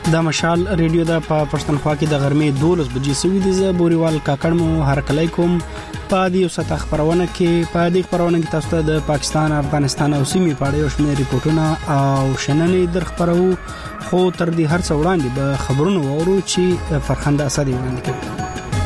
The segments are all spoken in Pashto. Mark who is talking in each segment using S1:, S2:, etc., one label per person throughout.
S1: د مشال ریډیو د پښتونخوا کې د غرمې 12 بجې سوي دي. زه بوريوال کاکړ مو هرکلی کوم. په دې وسه خبرونه کې تاسو ته د پاکستان، افغانستان او سیمې په اړه یو شمېر ریپورتونه او شننې در خبرو، خو تر دې هر څه وړاندې به خبرونه وورو چې فرخنده اسدي وړاندې کوي.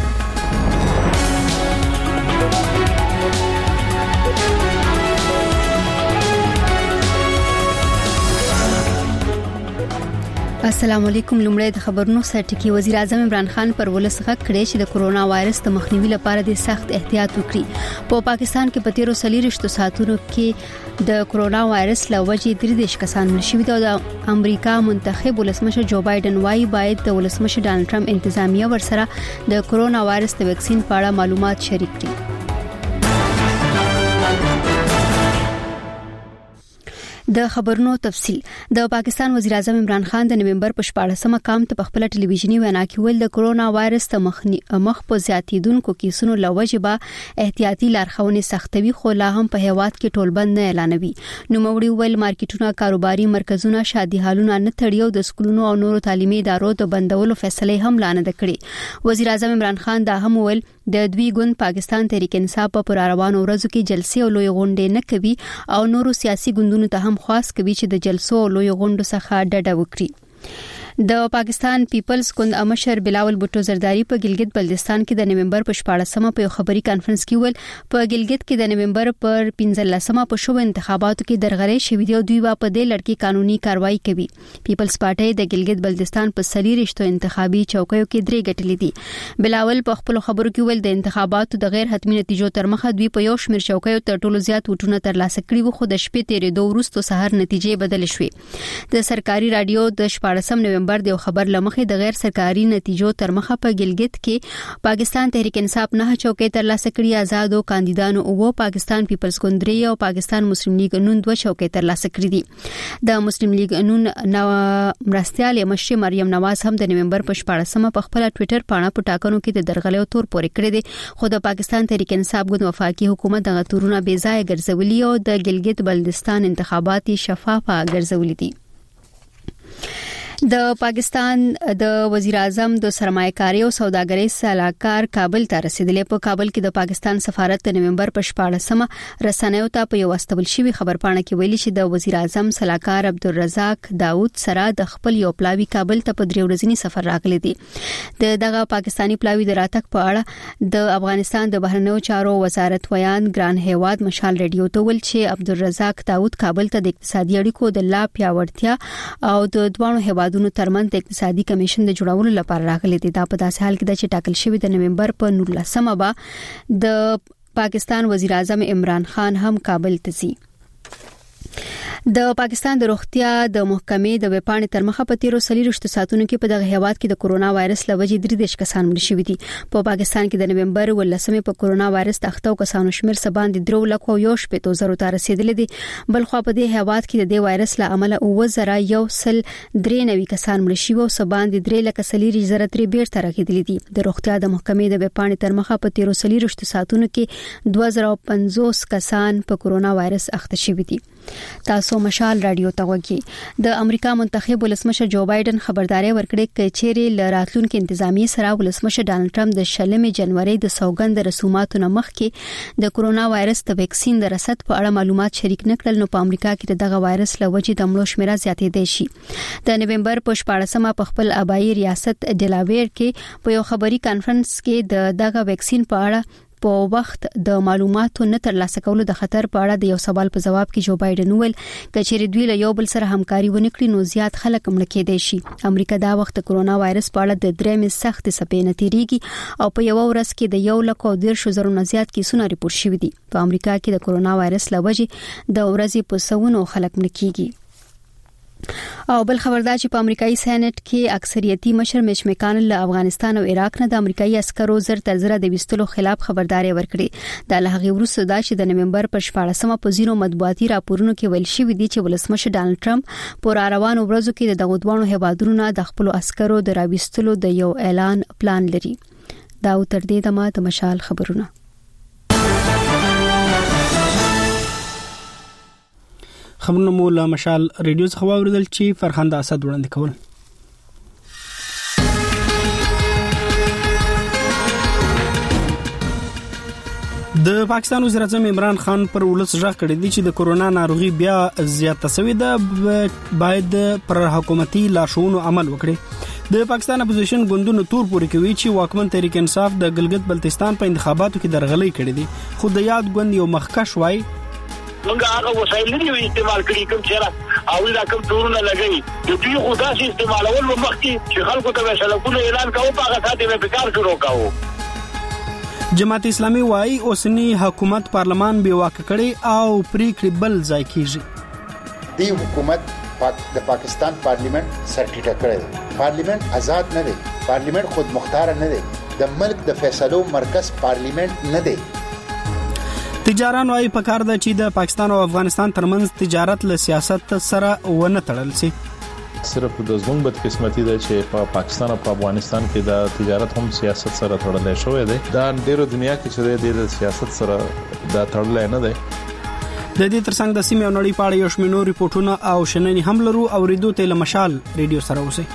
S2: السلام علیکم. لومړی د خبرونو سرټکی. وزیر اعظم عمران خان پر ولس غږ کړی چې د کورونا وایرس د مخنیوي لپاره د سخت احتیاط وکړي. په پاکستان کې په 13 ساعتونو کې د کورونا وایرس له وجې 33 کسان نشوي. د امریکا منتخب ولسمشر جو بایدن وايي باید د ولسمشر ډانلډ ټرمپ انتظامیه ورسره د کورونا وایرس د ویکسین په اړه معلومات شریک کړي. د خبرونو تفصیل. د پاکستان وزیر اعظم عمران خان د نومبر په 14مه کام ته خپل ټلویزیونی وینا کې ویل د کورونا وایرس ته مخ په زیاتیدونکو کیسونو لوجبه احتیاطي لارښوونې سختوي، خو لا هم په هیواد کې ټولبند نه اعلانوي. نو موري ویل مارکیټونه، کاروباري مرکزونه، شادي هالونه نه تړي او د سکولونو او نورو تعلیمي ادارو د بندولو فیصله هم لانه کړې. وزیر اعظم عمران خان دا هم ویل د دوی ګوند پاکستان تحریک انصاف په روانو ورځو کې جلسې او لوی غونډې نه کوي او نورو سیاسي ګوندونو ته هم خاص کوي چې د جلسو او لوی غونډو څخه ډډه وکړي. د پاکستان پیپلز ګوند مشر بلاول بوټو زرداری په ګلګت بلتستان کې د نومبر په 14مه په خبري کانفرنس کې ویل په ګلګت کې د نومبر پر 15مه په شوه انتخاباتو کې درغړې شوې دي او دوی په دې لړ کې قانوني کاروایی کوي. پیپلز پارټي د ګلګت بلتستان په سلي رښتو انتخابي چوکیو کې درې ګټلې دي. بلاول په خپل خبرو کې ویل د انتخاباتو د غیر حتمی نتیجو تر مخه دوی په یو شمېر چوکیو تر ټولو زیات وټونه ترلاسه کړي وو، خو د شپې تیرې دوه وروسته سحر نتیجې بدل شوې. د سرکاري رادیو د 14 نومبر د خبر لمخې د غیر سرکاري نتیجو تر مخه په ګلګت کې پاکستان تحریک انصاف نه چوکۍ ترلاسه کړي، آزادو کاندیدانو او پاکستان پیپلز ګوند 3 او پاکستان مسلم لیگ نون 2 چوکۍ ترلاسه کړي دي. د مسلم لیگ نون مرستيال مشر مریم نواز هم د نومبر په 14مه په خپل ټوئیټر باندې په ټاکنو کې د درغلې تور پورې کړی دي، خو د پاکستان تحریک انصاف ګوند وفاقي حکومت دغه تورونه بې ځای ګرځولي او د ګلګت بلتستان انتخابات شفافه ګرځولي دي. د پاکستان د وزیر اعظم د سرمایه‌کاري او سوداګرۍ صلاحکار کابل ته رسیدلی. په کابل کې د پاکستان سفارت د نومبر په 14مه رسنیو ته په یو واستول شوی خبرپاڼه کې ویلي چې د وزیر اعظم صلاحکار عبدالرزاق داود سره د خپل یو پلاوی کابل ته په 3 ورځنی سفر راغلی دی. دغه پاکستانی پلاوی د راتګ په اړه د افغانستان د بهرنیو چارو وزارت ویان ګران هیواد مشال ریډیو ته ویل چې عبدالرزاق داود کابل ته د اقتصادي اړیکو د لا پیاوړتیا او د دوه هیوادونو ترمنځ د اقتصادي کمیشن د جوړولو لپاره راغلي دي. دا په داسې حال کې د چې ټاکل شوی د نومبر په 19مه به د پاکستان وزیر اعظم عمران خان هم کابل ته ځي. د پاکستان د روغتیا د محکمې د وپاڼې تر مخه په 13 ساعتونو کې په دغه هیواد کې د کورونا وایرس لوجې 33 کسان مړ شوي دي. په پاکستان کې د نومبر 18مې په کورونا وایرس تختو کسانو شمیر سباندې 3,1,000 ته رسیدلی دي. بل خو په دې هیواد کې د دې وایرس له امله 9,193 کسان مړ شوي او سباندې 3,000 بیرته راغلي دي. د روغتیا د محکمې د وپاڼې تر مخه په 13 ساعتونو کې 2050 کسان په کورونا وایرس اخته شوي دي. تاسو مشال رادیو ته وګورئ. د امریکا منتخب ولسمشر جو بایدن خبرداري ورکړې چې چیرې لراتلونکو انتظامی سره ولسمشر ډانلډ ټرمپ د 20 جنوري د سوګند رسوماتو نه مخکې د کورونا وایرس د ویکسین د رسد په اړه معلومات شریک نکړل، نو په امریکا کې دغه وایرس له وجې د مړو شمېر زیاتېدای شي. د نومبر په 14مه په خپل آبايي ریاست ډیلاویر کې په یو خبري کانفرنس کې دغه ویکسین په اړه په وخت د معلوماتو نه ترلاسه کولو د خطر په اړه د یو سوال په جواب کې جو بایدن ویل چې دوی له یو بل سره همکاري ونه کړي نو زیات خلک مړ کېدای شي. امریکا دا وخت کورونا وایرس په اړه د درېمې سخت څپې نه تیریږي او په یو ورځ کې د 1,110,000 نه زیات کیسونه ریپورت شوي دي. په امریکا کې د کورونا وایرس له وجې د ورځې په سوونو خلک مړ کېږي. او بل خبردار چې په امریکایي سېنات کې اکثریتي مشر میچ میکانل له افغانستان او عراق نه د امریکایي عسکرو زر تر زره د وستلو خلاف خبرداري ورکړي. د لهغه وروسته دا چې د نومبر پر 14مه په زیرو مطبوعاتي راپورونو کې ویل شوی دی چې ولسمشر ډانلډ ټرمپ په روانو ورځو کې د دغه دوه هیوادونو نه د خپل عسکرو د راوستلو د یو اعلان پلان لري. دا تر دې دمه د مشال خبرونه. خبرونه مو له مشال ریډیو څخه واوریدل چې فرخنده اسد وړاندې کول.
S1: د پاکستان وزیر اعظم عمران خان پر ولس ژغ کړی دی چې د کورونا ناروغي بیا زیاته شوې ده، باید پر حکومتي لارښوونو عمل وکړي. د پاکستان اپوزیشن ګوندونو تور پورې کوي چې واکمن تحریک انصاف د ګلګت بلتستان په انتخاباتو کې درغلي کړې دي، خو د یاد ګوند یو مخکښ وایي
S3: موږ هغه وسایل نه استعمال کړی کوم چې او دا کوم تورونه لګي د دې خو داسې استعمالول مخکې چې خلکو ته سلکونه اعلان کاوه په هغه ساتي به کار شروع کاوه.
S1: جماعت اسلامي وايي اوسنی حکومت پارلمان بې واکه کړي او پریکړې بل ځای کیږي.
S4: دی حکومت د پاکستان پارلیمنت سرټیټه کړی، پارلیمنت آزاد نه دی، پارلیمنت خود مختار نه دی، د ملک د فیصلو مرکز پارلیمنت نه دی.
S1: تجاران وايي پکار ده چې د پاکستان او افغانستان ترمنځ تجارت له سیاست سره ونه تړل شي.
S5: صرف د زموږ بدقسمتي ده چې په پاکستان او افغانستان کې د تجارت هم سیاست سره تړلې شوې ده. دا ډیرو دنیا کې چې د سیاست سره دا تړلې نه ده.
S1: د دې ترڅنګ د سیمې او نړۍ په اړه یو شمېر ریپورتونه او شننې هم لرو او ریډیو ته مشال ریډیو سره اوسئ.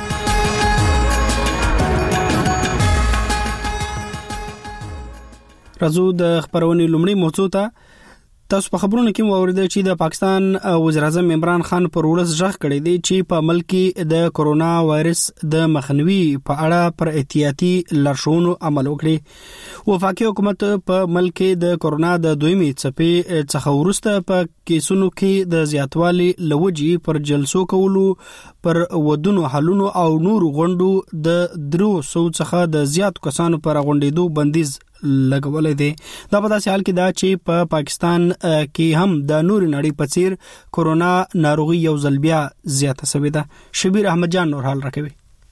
S1: راځو د خبرونې لومړی موضوع ته. تاسو په خبرونو کې واوریدل چې د پاکستان وزیر اعظم عمران خان پر ولس ژغ کړی دی چې په ملک کې د کورونا وایرس د مخنیوي په اړه پر احتیاطي لارښوونو عمل وکړي. وفاقي حکومت په ملک کې د کورونا د دویمې څپې څخه وروسته په کیسونو کې د زیاتوالي لوجي پر جلسو کولو، پر ودونو حلونو او نور غونډو د 300 څخه د زیات کسانو پر غونډېدو بندیز لګولې دي. دا په داسې حال کې دا چې په پاکستان کې هم د نور نړۍ په څیر کورونا ناروغي یو ځل بیا زیاته شوې ده. شبیر احمد جان نور حال راکوي.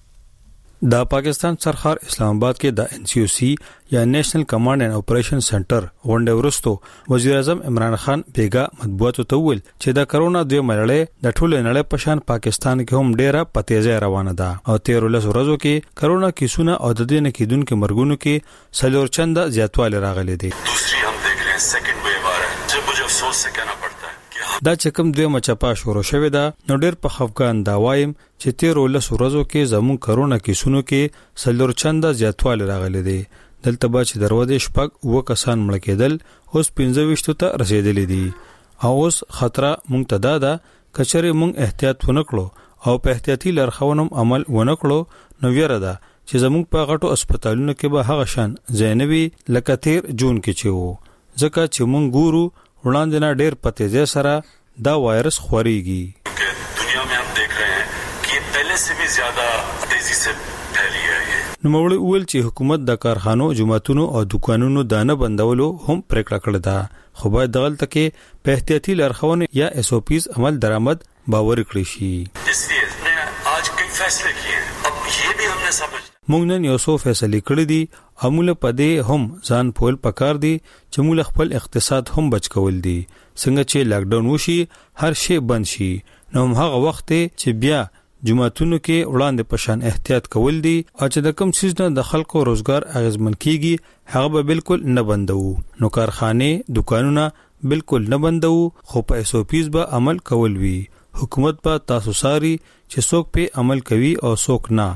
S6: د پاکستان سرخار اسلام آباد کې د NCOC یا نېشنل کمانډ اینڈ اپریشن سنټر غونډه ورستو وزیر اعظم عمران خان بیګا مطبوعاتو ته ویل چې د کرونا دوی مړړې د ټولو نړۍ په شان پاکستان کې هم ډیره پتیزه روانه ده او 13 ورځو کې کرونا کیسونه او د دې نه کېدونکو مرګونو کې سلور چنده زیاتوالی راغلي دي.
S7: دوسری हम देख रहे हैं सेकंड वेव आ रहा है जो मुझे अफसोस से कहना पड़ता है
S6: دا چې کوم دوی مچپا شروع شوه دا نو ډیر په خفقان دا وایم چې 13 ورځو کې زمون کرونا کیسونو کې سلور چنده زیاتوالی راغلي دي. دلته با چې دروازه شپږ و کسان مړ کېدل اوس 15 ته رسیدلې دي او اوس خطر مونږ ته دا کچره مونږ احتیاط ونکړو او په احتیاطي لارښوونم عمل ونکړو نو ویره ده چې زمونږ په غټو هسپتالونو کې به هغه شان زینوي لکه 13 جون کې چې وو، ځکه چې مونږ ګورو وړاندې نه ډېر پتیزه سره دا وایرس خوريږي.
S7: دنیا में हम देख रहे हैं कि पहले से भी ज्यादा तेजी से फैली है.
S6: نو موږ ویل چې حکومت د کارخانو، جمعتونو او دکانونو دانه بندولو هم پریکړه کړې ده، خو باید دغلته کې په احتیاطي لارښوونې یا SOPs عمل درآمد باور کړی شي.
S7: इसलिए हमने आज कई फैसले किए हैं. अब ये भी हमने समझ
S6: موږ نن یو څو فیصله کړې دي امول پدې هم ځان پول پکار دي چې موږ خپل اقتصاد هم بچ کول دي. څنګه چې لاک ډاون وشي هر شی بند شي نو هغه وخت چې بیا جمعتونو کې وړاندې پشان احتیاط کول دي او چې د کم چیز نه د خلکو روزګار اغیزمن کیږي هغه به بالکل نه بندو. نو کارخانه، دکانونه بالکل نه بندو خو په SOPs به عمل کول وي. حکومت په تاسو ساري چې څوک په عمل کوي او څوک نه.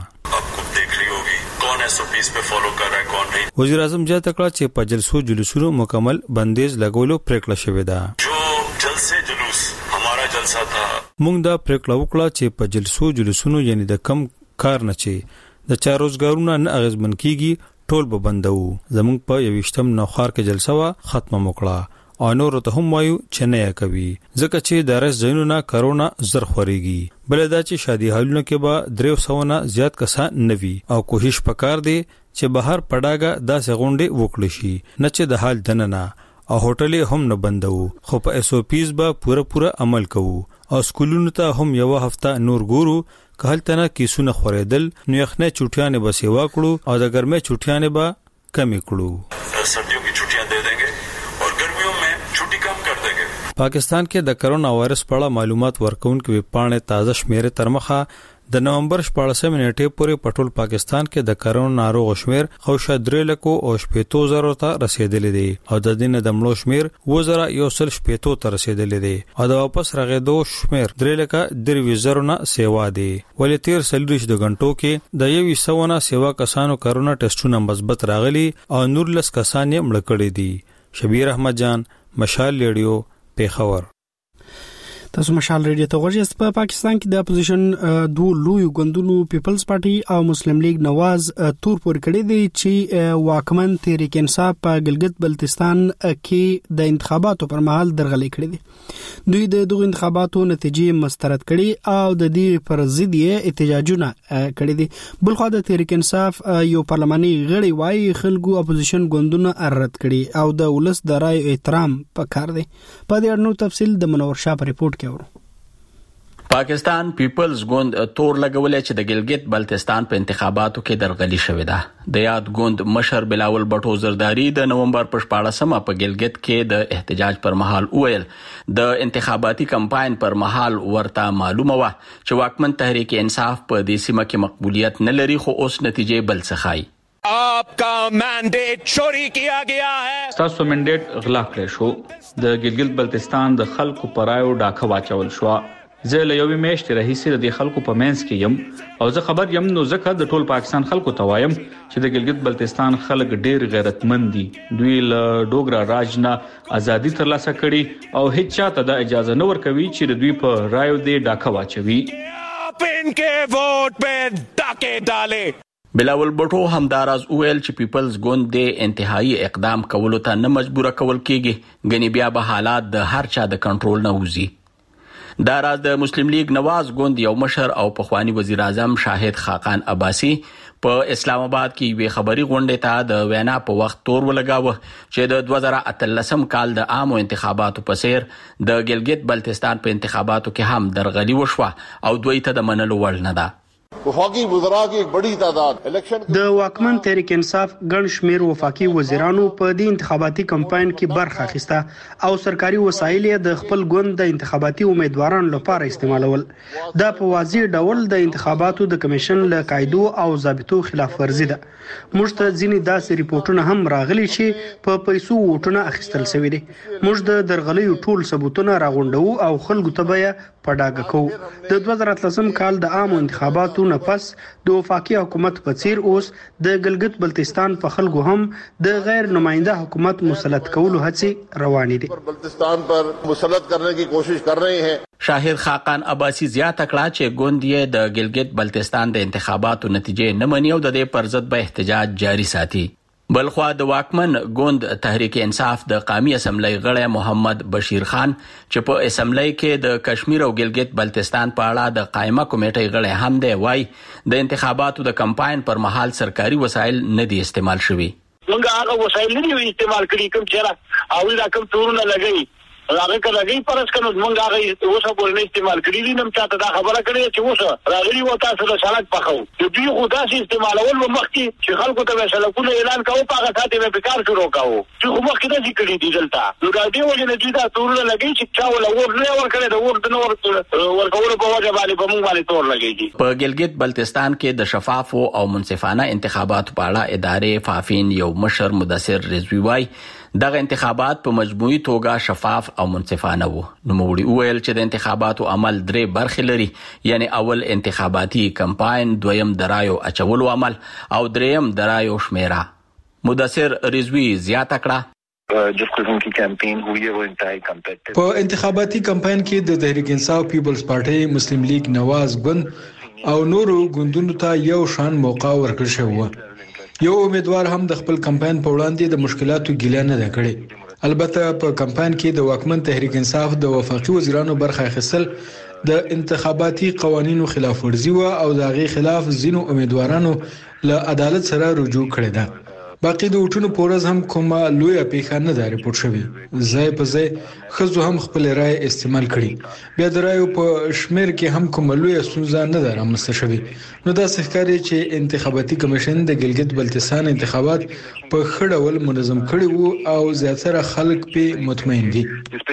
S6: وزیر اعظم جا تکړه چې په جلسو جلوسونو مکمل بندیز لګولو پریکړه شوې ده.
S7: جو جلسه جلوس हमारा जलसा था.
S6: موږ دا پریکړه وکړه چې په جلسو جلوسونو یعنی د کم کار نه چې د چا روزګارونه نه اغیزمن کیږي ټول به بندو. زموږ په 28م نوخار کې جلسه وا ختمه وکړه او نور ته هم وایو چې نه کوي ځکه چې د رس ځینونه کرونا زر خوريږي. بل دا چې شادي حالونه کې به 300 نه زیات کسان نوي او کوشش پکار دي چې بهر پډاګه داسې غونډې وکړي شي نه چې د حال دننه او هوټلې هم نه بندو خو په SOPs به پورا عمل کوو او سکولونو ته هم یو هفته نور ګورو که هلته نه کیسونه خوریدل نو یخنه چټیانه به سیوا کړو او د ګرمه چټیانه به کمی کړو.
S7: सर्दियों की छुट्टियां दे देंगे और गर्मियों में छुट्टी कम कर देंगे.
S6: پاکستان کې د کرونا وایرس په اړه معلومات ورکونکو ویبپاڼې تازه شمیره تر مخه د نومبر 14 نیټې پورې پټول پاکستان کې د کرونا ناروغ شمیر خوشا 3 لک او 70,000 ته رسیدلې دي او د دین د مړو شمیر 2070 ته رسیدلې دي او د واپس راغېدو شمیر 3 لک 30,000 نه سیوا دي. ولې 13 د غنټو کې د 100 نه سیوا کسانو کرونا ټیسټونه مثبت راغلي او 19 کسان یې مړ کړي دي. شبیر احمد جان، مشال ریډیو، پیښور.
S1: تاسو مشال ریډیو ته غوږی یاست. په پاکستان کې د اپوزیشن دوه لوی ګوندونو پیپلز پارټي او مسلم لیگ نواز تور پور کړی دی چې واکمن تحریک انصاف په ګلګت بلتستان کې د انتخاباتو پر مهال درغلي کړې دي. دوی د دغه انتخاباتو نتیجې مسترد کړي او د دې پر ضد یې احتجاجونه کړي دي. بلخو د تحریک انصاف یو پارلماني غړي وايي خلکو اپوزیشن ګوندونه رد کړي او د ولس د رائے احترام پکار دی. په دې اړه نو تفصیل د منور شاه په ریپورت
S8: پاکستان پیپلز ګوند تور لګولې چې د ګلګت بلتستان په انتخاباتو کې درغلي شوې ده. د یاد ګوند مشر بلاول بټو زرداری د نومبر په 14مه په ګلګت کې د احتجاج پر مهال وویل د انتخاباتي کمپاین پر مهال ورته معلومه و چې واکمن تحریک انصاف په دې سیمه کې مقبولیت نه لري، خو اوس نتیجې بل څه ښایي.
S9: आपका मैंडेट चोरी किया गया है.
S10: تاسو منډیټ غلا کړی شو. د ګلګت بلتستان د خلکو پرایو ډاکه واچول شو. زه له یوې میاشتې راهیسې د خلکو په منځ کې یم او زه خبر یم نو ځکه د ټول پاکستان خلکو ته وایم چې د ګلګت بلتستان خلک ډیر غیرتمند دي. دوی له ډوګرا راج نه ازادي ترلاسه کړي او هیڅ چاته د اجازه نه ورکوي چې د دوی په رایو دې ډاکه واچوي.
S9: आप इनके वोट पे डाके डाले.
S8: بلاول بټو همداراز ویل چې پیپلز ګوند د انتهایی اقدام کولو ته نه مجبور کول کیږي، غنی بیا به حالات د هر چا د کنټرول نه وځي. دا راز د مسلم لیگ نواز ګوند یو مشر او پخوانی وزیر اعظم شاهد خاقان عباسی په اسلام آباد کې وی خبري غونډه ته د وینا په وخت تور ولګاوه چې د 2013 کال د عامو انتخاباتو په سیر د ګلګت بلتستان په انتخاباتو کې هم درغلي وشوه او دوی ته د منلو وړ نه ده.
S11: وفاقی وزراء کی ایک بڑی تعداد
S1: د واکمن تحریک انصاف ګڼ شمیر وفاقي وزیرانو په دې انتخاباتي کمپاین کې برخه اخیسته او سرکاري وسایل د خپل ګوند د انتخاباتي امیدوارانو لپاره استعمالول. دا په واضح ډول د انتخاباتو د کمیشن له قاعدو او ضابطو خلاف ورزي ده. موږ ته ځینې داسې ریپورتونه هم راغلي چې په پیسو ووټونه اخیستل شوي دي. موږ د درغلیو ټول ثبوتونه راغونډو او خلکو ته به په ډاګه کوو. د 2013 کال د عامو انتخاباتو نه پس د وفاقي حکومت په څیر اوس د ګلګت بلتستان په خلکو هم د غیر نماینده حکومت مسلط کولو هڅې روانې دي.
S11: بلتستان پر مسلط کرنے کی کوشش کر رہے ہیں.
S8: شاهد خاقان عباسی زیاته کړه چې ګوند یې د ګلګت بلتستان د انتخاباتو نتیجې نه مني او د دې پر ضد به احتجاج جاری ساتي. بلخوا د واکمن ګوند تحریک انصاف د قومي اسمبلی غړی محمد بشیر خان چې په اسمبلی کې د کشمیر او ګلګت بلتستان په اړه د قائمه کمیټې غړی هم دی، وای د انتخاباتو د کمپاین پر مهال سرکاري وسایل نه دي استعمال شوي.
S3: موږ هغه وسایل نه دي استعمال کړي کوم چې او دا کوم تورونه لګي هغه کله پرس کنو موږ هغه اوسه پورې استعمال کړی دي. نم چاته دا خبره کړې چې اوسه راغلي و تاسو له سړک پخو چې دوی خو تاسو استعمالول مخکې چې خلکو ته سړکونه اعلان کاوه په هغه ساتي به کار شروع کاوه چې خو مخکې دا ذکر دي دلته نو دا دی وجه نه دا تورونه لګي چې چا ولا ور نه ور کړی دا ور نه ورکول په وجه باندې په موږ باندې تور لګي.
S8: په ګلګت بلتستان کې د شفافو او منصفانه انتخاباتو په اړه ادارې فافین یو مشر مدثر رضوی وای دغه انتخابات په مجموعي توګه شفاف او منصفانه وو. نو موږ ویل چې د انتخاباتو عمل درې برخې لري، یعنی اول انتخاباتي کمپاین، دویم درایو اچولو عمل او دریم درایو شمیره. مدثر رضوی زیاته کړه
S12: جس قسم کی کیمپین ہوئی ہے وہ انتہائی کمپیٹیٹو.
S13: په انتخاباتي کمپاین کې د تحریک انصاف پیپلز پارټي، مسلم لیگ نواز ګوند او نورو ګوندونو ته یو شان موقع ورکړل شو. یو امیدوار هم د خپل کمپاین په وړاندې د مشکلاتو ګیله نه کړې. البته په کمپاین کې د واکمن تحریک انصاف د وفاقي وزیرانو برخه اخیستل د انتخاباتي قوانینو خلاف ورزي و او د هغې خلاف ځینو امیدوارانو له عدالت سره رجوع کړې ده. باقي د وټونو پورز هم کومه لویه پیښه نه ده ریپورت شوې. ځای په ځای ښځو هم خپل رای استعمال کړي. بیا د رایو په شمیر کې هم کومه لویه ستونزه نه ده رامنځته شوې. نو داسې ښکاري چې انتخاباتي کمیشن د ګلګت بلتستان انتخابات په ښه ډول منظم کړي وو او زیاتره خلک پې مطمئن دي.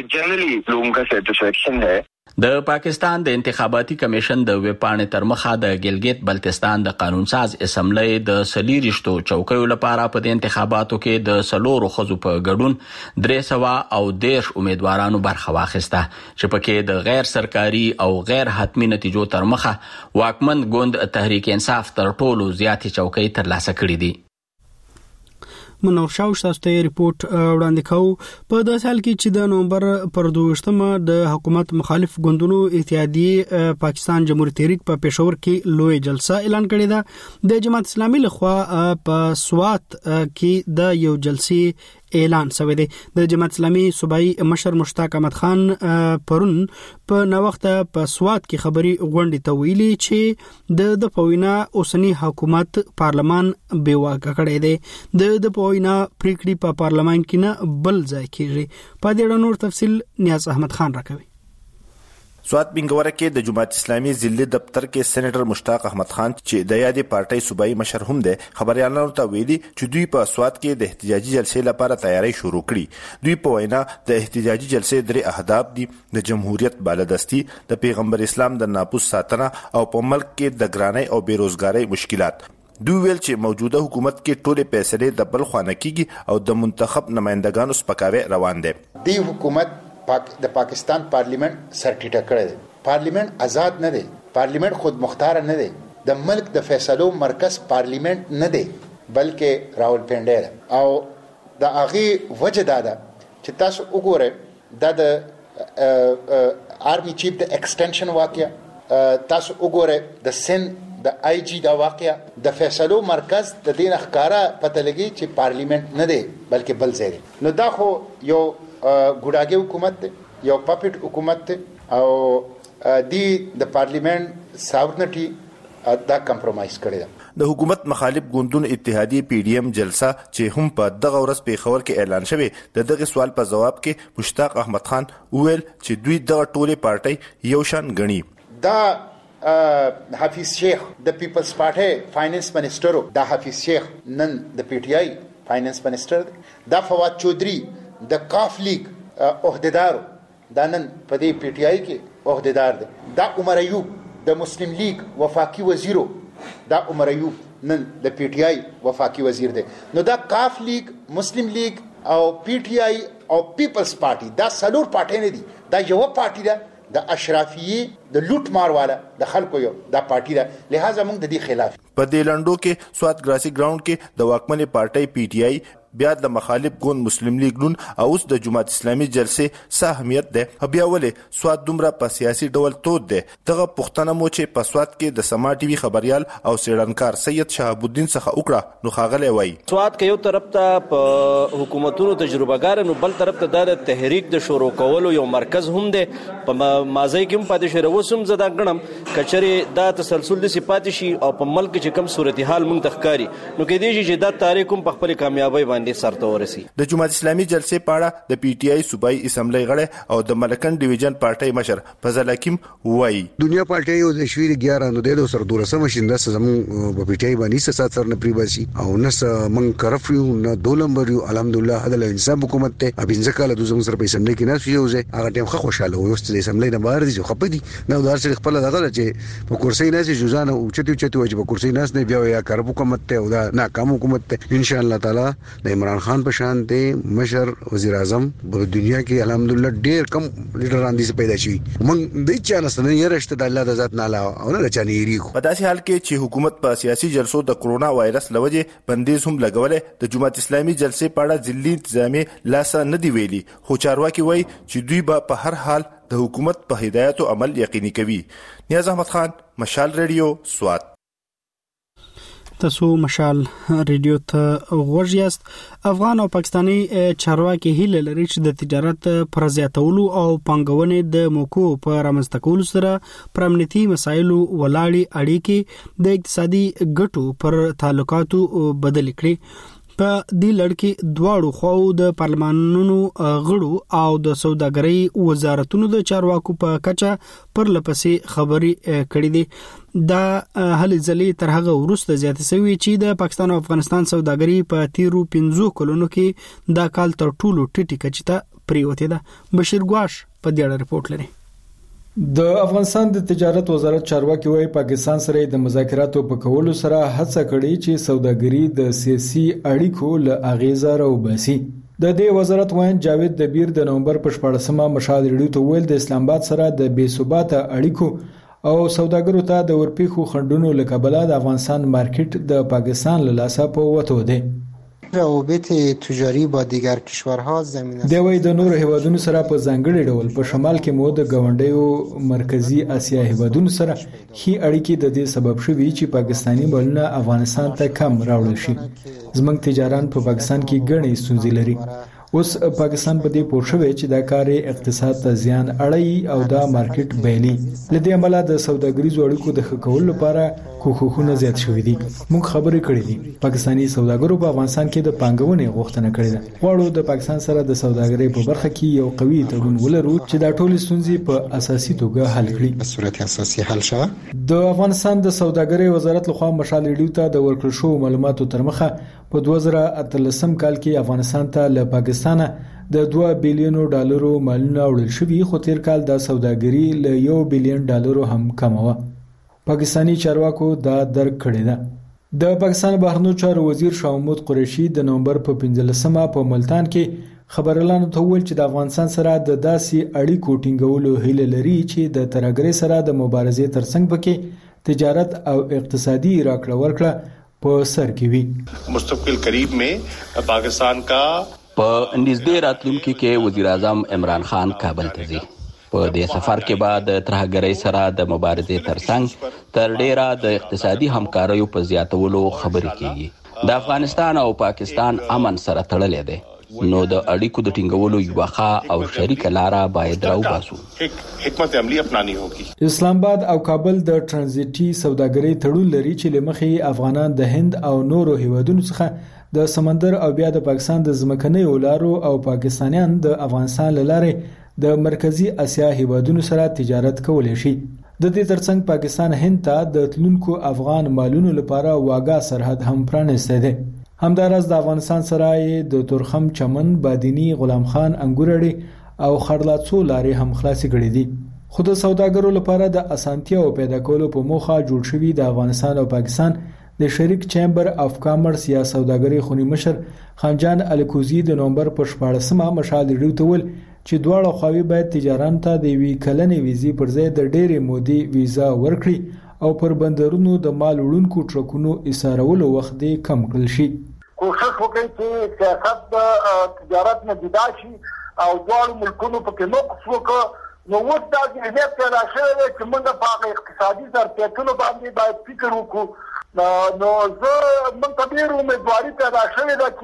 S8: د پاکستان د انتخاباتي کمیشن د ویبپاڼې تر مخه د ګلګت بلتستان د قانون ساز اسمبلی د 40 چوکیو لپاره په د انتخاباتو کې د 4 ښځو په ګډون 310 امیدوارانو برخه واخیسته چې پکې د غیر سرکاري او غیر حتمی نتیجو تر مخه واکمن ګوند تحریک انصاف تر ټولو زیاتې چوکۍ ترلاسه کړې دي.
S1: منور شاو تاسو ته ریپورت وړاندې کوو په داسې حال کې چې د نومبر پر 22 د حکومت مخالف ګوندونو اتحادیه پاکستان جمهوریت تحریک په پېښور کې لوی جلسه اعلان کړې ده د جماعت اسلامي لخوا په سوات کې د یو جلسې اعلان شوی دی د جماعت اسلامي صوبایي مشر مشتاق احمد خان پرون په نو وخت په سوات کې خبري غونډې ته ویلي چې د پوینا اوسنی حکومت پارلمان بے واکه کړی دی د پوینا پریکړې په پارلمان کې نه بل ځای کېږي په دې نور تفصیل نیاز احمد خان راکوي
S14: سوات بنگوره کې د جماعت اسلامي ضلع دفتر کې سېنیټر مشتاق احمد خان چې د یادې پارټۍ صوبایي مشر هم دی خبريالانو ته ویلي چې دوی په سوات کې د احتجاجي جلسې لپاره تیاری شروع کړي دوی په وینا د احتجاجي جلسې درې اهداف دي د جمهوریت بالادستی د پیغمبر اسلام د ناموس ساتنه او په ملک کې د ګرانۍ او بیروزګارۍ مشکلات دوی ویل چې موجوده حکومت کې ټولې فیصلې د بل خوا نه کیږي او د منتخب نمائندګانو سپکاوی روان دي
S4: دی حکومت د پاکستان پارلیمنت سرټیټه کړی دی پارلیمنت آزاد نه دی پارلیمنت خود مختار نه دی د ملک د فیصلو مرکز پارلیمنت نه دی بلکې راولپنډی او د هغه وجه دا ده چې تاسو وګورئ د آرمی چیف د ایکسټنشن واقعیا تاسو وګورئ د سن د آی جی دا واقعیا د فیصلو مرکز د دین اخکارا پته لګي چې پارلیمنت نه دی بلکې بل ځای دی نو دا خو یو ګډاګي حکومت دی یو پاپټ حکومت دی او دی د پارلیمنت ساورنټي دا کمپرمایز کړی دی
S14: د حکومت مخالف ګوندونو اتحادیه پی ډی ایم جلسه چې هم په دغه ورځ په خبر کې اعلان شوی دغه سوال په جواب کې مشتاق احمد خان وویل چې دوی دغه ټوله پارټي یو شان غني
S4: دا حفیظ شیخ د پیپلز پارټي فاینانس منسټر دا حفیظ شیخ نن د پی ټی آی فاینانس منسټر دا فواد چودھری د کاف لیگ عہدیدار دا نن په دې پی ټی آی کې عہدیدار دی دا عمر ایوب د مسلم لیگ وفاقي وزیرو دا عمر ایوب نن د پی ټی آی وفاقي وزیر دی نو دا کاف لیگ مسلم لیگ او پی ټی آی او پیپلز پارټي دا څلور پارټي نه دي دا یو پارټي ده د اشرافیه د لوټ مار والا د خلکو یو دا پارټي ده لہذا موږ د دې خلاف
S14: په دې لندو کې سوات ګراسي ګراوند کې د واکمنې پارټي پی ټی آی بیا د مخالف ګوند مسلم لیگ نون او اوس د جماعت اسلامي جلسې څه اهمیت ده بیا ولې سوات دومره په سیاسي ډول تود ده دغه پښتنه مو چې په سوات کې د سما ټي وي خبريال او سیړنکار سید شهاب الدین څخه وکړه نو خاغله وای
S15: سوات کې یو طرف ته په حکومتونو تجربهګار نو بل طرف ته د تحریک د شروع کولو یو مرکز هم ده په مازی کې هم پاتې شوی وسم زدا غنم کچري دا تسلسل د صفات شي او په ملک چې کم صورتحال مونږ تخکاری نو کې دي چې دا تاریخ هم په خپل کامیابی باندې سرته ورسي
S14: د جماعت اسلامي جلسې پاړه د پی ټی آی صوبایي اسمبلی غړي او د ملکن ډیویژن پارټي مشر فضل حکیم وایي
S16: دنیا پارټي او د شویر 11 نو د سر 12 مشین د زمو په پی ټی آی باندې سات سر نه پریباسي او نس من کرفیو نه دولمبر یو الحمدلله عدل انصاف حکومت ته ابینځ کاله د زمو سر په اسمبلی کې نه شوزه هغه ټیم خو خوشاله وي چې د اسمبلی نه بهر دي خو په دي نو دار سره خپل دغه چې په کرسي نه چې جوزانه او چتی چې په کرسي نه نه بیا یا کار حکومت ته او دا ناکام حکومت ته ان شاء الله تعالی د عمران خان په شان دی مشر وزیر اعظم په دنیا کې الحمدلله ډیر کم لیډران دي پیدا شي موږ د چا نه نه یرشت د الله د ذات نه علاوه او نه چاني ریخو
S14: په داسې حال کې چې حکومت په سیاسي جلسو د کرونا وایرس لوجه بندیز هم لګولې د جماعت اسلامي جلسې پاړه ځلې انتظامی لاسه نه دی ویلي خو چارواکي وایي چې دوی په هر حال د حکومت په هدایت او عمل یقیني کوي نیاز احمد خان مشال ریډیو سوات
S1: تاسو مشال ریډیو ته غوږیاست افغان او پاکستانی چارواکي هیله لري چې د تجارت پر زیاتولو او پنګونې د موکو پر رامنځته کولو سره پر امنیتي مسایلو ولاړې اړیکې د اقتصادي ګټو پر تعلقاتو بدل کړي په دې لړ کې دواړو خواو د پارلمانونو غړو او د سوداګرۍ وزارتونو د چارواکو په کچه پر لپسې خبري کړې دي دا هلي ځلې تر هغه وروسته زیاتې شوې چې د پاکستان او افغانستان سوداګرۍ په تیرو 15 کلونو کې دا کال تر ټولو ټیټه کچه ته پریوته ده بشیر ګواش په دې اړه رپورت لري
S13: د افغانستان د تجارت وزارت چارواکي وايي پاکستان سره د مذاکراتو په کولو سره هڅه کړې چې سوداګري د سیاسي اړیکو له اغیزه راوباسي د دې وزارت وایي جاوید دبیر د نومبر په 14مه مشال ریډیو ته ویل د اسلام آباد سره د بې ثباته اړیکو او سوداګرو ته د ورپیخو خندونو لکبله د افغانستان مارکیټ د پاکستان له لاسه په وته دی
S17: روابط تجاری با دیگر کشورها زمینه
S13: د وای د نور هیوادونو سره په ځانګړي ډول په شمال کې مو د گاونډیو مرکزی اسیا هیوادونو سره هي اړیکې د دې سبب شوي چې پاکستانی مالونه افغانستان ته کم راوړل شي. زموږ تجاران په پاکستان کې ګڼې ستونزې لري. اوس پاکستان په دې پوه شوی چې دا کار اقتصاد ته زیان اړوي او دا مارکیټ بیلي. لدې عمله د سوداګریزو اړیکو د ښه کولو لپاره کوښښونه زیات شوي دي. موږ خبرې کړې دي پاکستانی سوداګرو په افغانستان کې د پانګونې غوښتنه کړې ده. غواړو د پاکستان سره د سوداګرۍ په برخه کې یو قوي تړون ولرو چې دا ټول ستونزې په اساسي توګه حل کړي.
S17: په صورت اساسي حل شوه.
S13: د افغانستان د سوداګرۍ وزارت لخوا مشال ریډیو ته د ورکړل شوو معلوماتو تر مخه په 2013 کال کې افغانستان ته له پاکستان د 2 بلین ډالرو مالونه وړل شوي، خو تیر کال د سوداګري له 1 بلین ډالرو هم کم و. پاکستانی چارواکو دا درک کړی ده. د پاکستان بهرنیو چارو وزیر شاه محمود قریشي د نومبر په 15مه په ملتان کې خبرلانو ته وویل چې د افغانستان سره د داسې اړیکو ټینګولو هیله لري چې د ترهګرۍ سره د مبارزې ترڅنګ پکې تجارت او اقتصادي راکړه ورکړه په سر کې وي.
S18: مستقبل قریب میں پاکستان کا
S8: په نږدې راتلونکي کې وزیر اعظم عمران خان کابل ته ځي. په دې سفر کې بعد ترهګرۍ سره د مبارزې ترڅنګ تر ډیره د اقتصادي همکاریو په زیاتولو خبرې کیږي. د افغانستان او پاکستان امن سره تړلې ده، نو د اړیکو د ټینګولو یو ښه او شریک لاره باید راوباسو.
S18: حکمت عملی اپنانی ہوگی.
S13: اسلام آباد او کابل د ترانزیټي سوداګرۍ تړون لري چې لمخې افغانان د هند او نورو هیوادونو څخه د سمندر او بیا د پاکستان د ځمکنۍ لارو او پاکستانیان د افغانستان لاره د مرکزی اسیا هیوادونو سره تجارت کولای شي. د دې ترڅنګ پاکستان هند ته د تلونکو افغان مالونو لپاره واګه سرحد هم پرانسته ده. همدارس د افغانستان سره د تورخم چمن، بادینی، غلام خان، انګورړي او خړلاڅو لارې هم خلاصې کړې دي. خو د سوداګرو لپاره د اسانتیاو پیدا کولو په موخه جوړ شوی د افغانستان او پاکستان د شریک چیمبر اف کامرس یا سوداګرۍ خونی مشر خانجان الکوزی د نومبر په 14مه مشال ریډیو ته ویل چې دواړه خواوې باید تجاران ته د وی کلنې ویزې پر ځای د ډېرې مودې ویزا ورکړي او پر بندرونو د مال وړونکو ټرکونو ایسارولو وخت یې کم کړل شي.
S3: کوشش وکړي چې سیاست د تجارت نه جدا شي او دواړو ملکونو په کې نقص وکړي. نو اوس دا ذهنیت پیدا شوی دی چې موږ په اقتصادي ظرفیتونو باندې باید فکر وکړو. نو موږ ته ډېر امیدواري پیدا شوې ده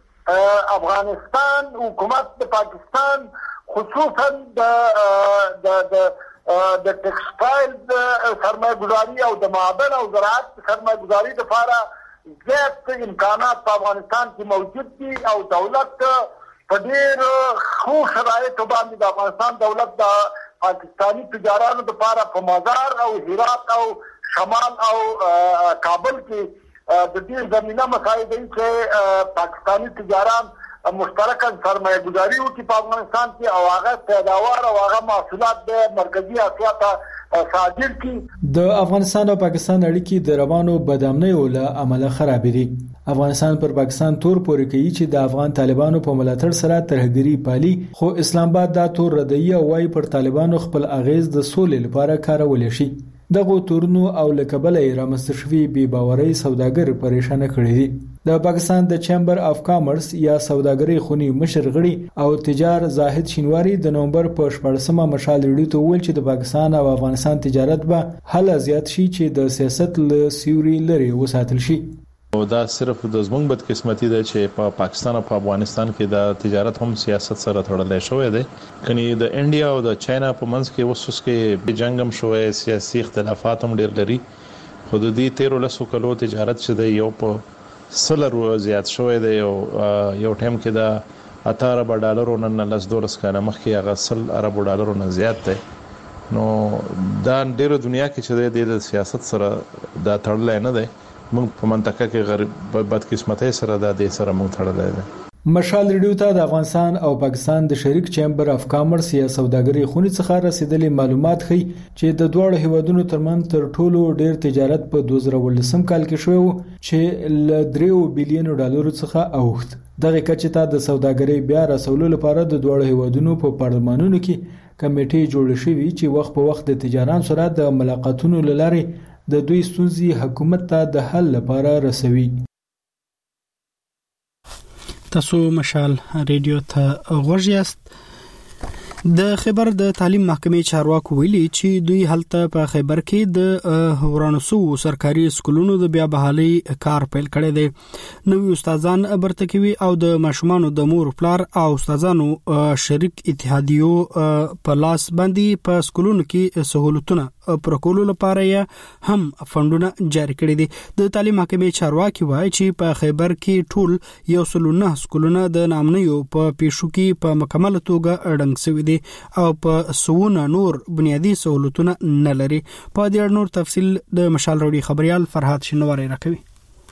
S3: چې افغانستان حکومت د پاکستان خصوصا د ټیکسټایل سرمایه‌ګذاري او د معدن او زراعت سرمایه‌ګذاري لپاره زیات امکانات په افغانستان کې موجود دي او دولت په ډېر ښو شرایطو باندې د افغانستان دولت د پاکستانی تجارانو لپاره په مزار او هرات او شمال او کابل کې د دې زمينه مساعده چې پاکستانی تجاران مشترکاً سرمایه‌ګذاري وکړي په افغانستان کې او هغه پیداوار او هغه محصولات د مرکزی اسیا ته صادر کړي.
S13: د افغانستان او پاکستان اړیکې د روانو بدامنیو له امله خراب دي. افغانستان پر پاکستان تور پورې کوي چې د افغان طالبانو په ملاتړ سره ترهګری پالي، خو اسلام آباد دا تور ردیه وای پر طالبانو خپل اغیز د سولې لپاره کارول شي. دغه تورنو او لکبلې رامنځته شوی بې باورۍ سوداګر پریشان کړي دي. د پاکستان د چیمبر اف کامرس یا سوداګرۍ خونی مشر غړي او تجار زاهد شینواری د نومبر په 14مه مشال ریډیو ته ویل چې د پاکستان او افغانستان تجارت به حل زیات شي چې د سیاست له سیوري لري وساتل شي.
S5: او دا صرف د زمونږ بد قسمتي ده چې په پاکستان او په افغانستان کې د تجارت هم سیاست سره تړلې شوې ده. کني د انډیا او د چاینا په منځ کې وسوس کې جنگم شوې، سیاسي اختلافات هم ډېر لري. حدودي 13 کلو تجارت چې د یو په سلر زیات شوې ده او یو ټیم کې د $18 نن $10 کاله مخکې هغه $10 نه زیات ده. نو دا ډېر دنیا کې چې د سیاست سره دا تړلې نه ده. موږ په منطقه کې غریب بدقسمتۍ سره د دې سره موږ تړلې ده.
S13: مشال ریډیو ته د افغانستان او پاکستان د شریک چیمبر اف کامرس یا سوداګرۍ خونی څخه رسیدلي معلومات ښيي چې د دوه هیوادونو ترمنځ تر ټولو ډیر تجارت په 2019 کال کې شوی و چې ل $3 بلین څخه اوښت. دغه کچې ته د سوداګرۍ بیا رسولو لپاره د دوه هیوادونو په پارلمانونو کې کمیټې جوړ شوې چې وخت په وخت د تجاران سره د ملاقاتونو لاره د دوی ستونزې حکومت ته د حل لپاره رسوي.
S1: تاسو مشال ریډیو ته غوږیاست. د خیبر د تعلیم محکمې چارواکو ویلي چې دوی هلته په خیبر کې د ورانسو سرکاري سکولونو د بیا بحالي کار پیل کړی دی. نوې استادان برته کوي او د ماشومانو د مور پلار او استادانو شریک اتحادیو په لاس باندې په سکولونو کې سہولتونه پرکولو لپاره یې هم فندونه جاری کړي دي. د تعلیم محکمې چارواکي وایي چې په خیبر کې ټول 109 سکولونه د نامنیو په پیښو کې په مکمل توګه اړنګ شوي او په سونه نور بنیادی سہولتونه نه لري. په دې نور تفصیل د مشال روړي خبريال فرحات شنواری راکوي.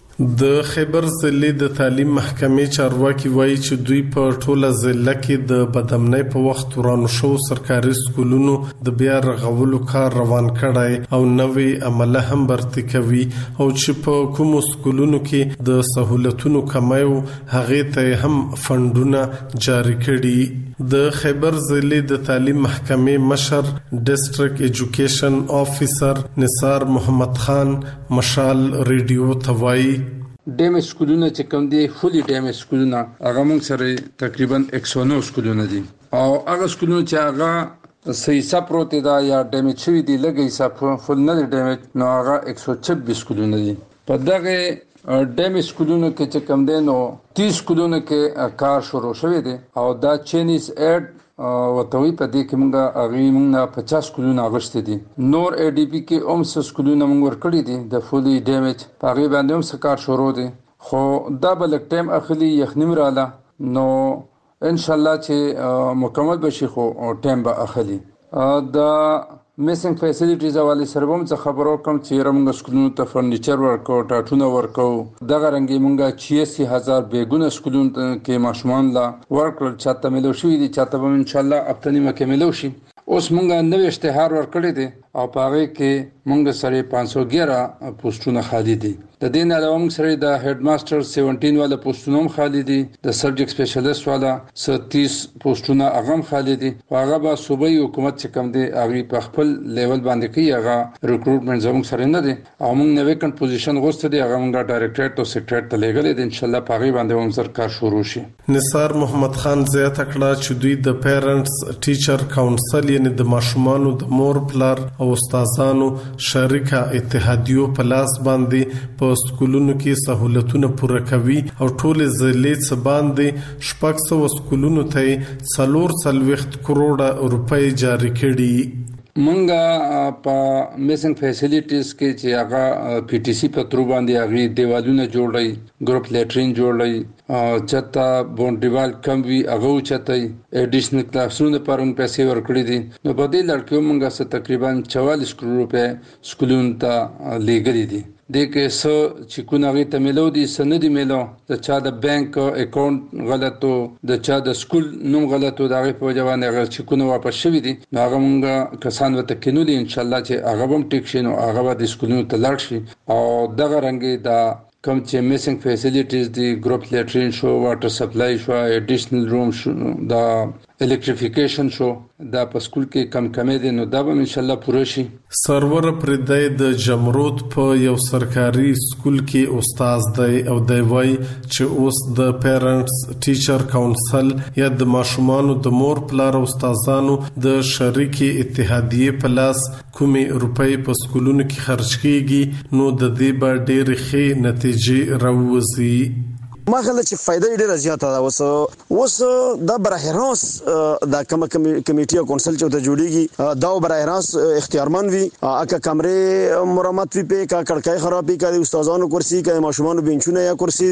S19: د خیبر ضلع د تعلیم محکمې چارواکي وایي چې دوی په ټوله ضلع کې د بدامنۍ په وخت ورانو شو سرکاري سکولونو د بیا رغولو کار روان کړی او نوې عمله هم برتي کوي او چې په کومو سکولونو کې د سہولتونو کمی او هغه ته هم فندونه جاری کړي. د خیبر ضلع د تعلیم محکمې مشر ډیسټریکټ ایجوکیشن افیسر نثار محمد خان مشال ریډیو توای
S20: ډیمیج سکولونه چې کوم دي فولي ډیمیج سکولونه هغه موږ سره تقریبا 109 سکولونه دي او هغه سکولونه چې هغه صحیح سپروت دي یا ډیمیج شوی دي لګي حساب فول نه ډیمیج نو هغه 126 سکولونه دي. په دغه ډیمیج سکولونو کې چې کوم دي نو 30 سکولونو کې کار شروع شوی دی او دا چینیز اډ وتوی په دې کې موږ 50 سکولونه اغشته دي. نور ای ډی پی کې اوم سکولونه موږ ور کړی دي د فولي ډیمیج په غي باندې هم کار شروع دي خو دا بل ټیم اخلي یخنیم رااله نو ان شاء الله چې مکمل بشي خو ټیم به اخلي. دا میسنګ فیسیلیټیز حواله سره هم څه خبرو کوم چې موږ سکولونو ته فرنیچر ورکو ټاټونه ورکو دغه رنګي موږ 86000 بیګونه سکولونو کې ماشومان لا ورکړل چاته ملو شي دي چاته به ان شاء الله اپتنی مکه ملو شي. اوس موږ نوې اشتهار ورکړی دي او پاره کې موږ سره 511 پوسټونه خالی دي. د دې نه علاوه موږ سره د هډ ماستر 17 والا پوسټونه هم خالی دي. د سبجیکټ سپیشلیست والا 30 پوسټونه هغه هم خالی دي. هغه به صوبایي حکومت چې کوم دي هغه په خپل لیول باندې کوي هغه ریکروټمنټ زموږ سره نه دي او موږ نوې کن پوزیشن غوښته دي هغه موږ ډایریکټریټ او سیکریټریټ ته لګل دي ان شاء الله پاره باندې هم سر کار شروع شي.
S19: نثار محمد خان زیاته کړه چې دوی د پیرنټس ټیچر کاونسل یعنی د ماشومانو د مور پلار او استادانو شریکه اتحادیو په لاس باندې په سکولونو کې سہولتونه پوره کوي او ټول ضلع څخه باندې 600 سکولونو ته 440 کروڑ روپۍ جاری کړي.
S20: منګه په میسنګ فیسیلیټیز کې چې هغه پی ټی سی په تر باندې هغه دیوالونه جوړي ګروپ لیټرین جوړي چتا بونډیوال کم وی هغه چتای اډیشنل کلاسونو لپاره پیسې ورکړي دي. نو په دې لړ کې موږ تقریبا 44 کروڑ روپے سکولونو ته لګري دي. د کې سو چې کو نغې ته ملو دي سندې ملو د چا د بانک اکاونټ غلطو د چا د سکول نوم غلطو دا غي په جوان هغه چې کو نو واپس شوی دي هغه مونږه کسان وته کینولې ان شاء الله چې هغه هم ټیک شي نو هغه د سکولونو ته لاړ شي او دغه رنګي دا کوم چې میسنګ فیسیلیټیز دي ګروپ لیټرین شو واټر سپلای شو اډیشنل روم شو دا الکتریفیکیشن شو دا په سکول کې کم کمې دي نو دا به ان شاء الله پوره شي.
S19: سرور پردای د جمرود په یو سرکاري سکول کې استاد دی او دی وای چې اوس د پیرنټس ټیچر کاونسل یا د ماشومانو د مور پلار او استادانو د شریکي اتحادیه په لاس کومې روپۍ په سکولونو کې خرج کیږي نو د دې به ډېر ښه نتیجې راوځي.
S21: ما خل چې فائدې ډېره زیاته ده اوس د برهراس د کمیټي او کونسل چې ته جوړیږي دا برهراس اختیارمن وي اکه کمرې مرمت وي په کا کړکای خرابې کا د استادانو کرسي کا ماشومان بنچونه یا کرسي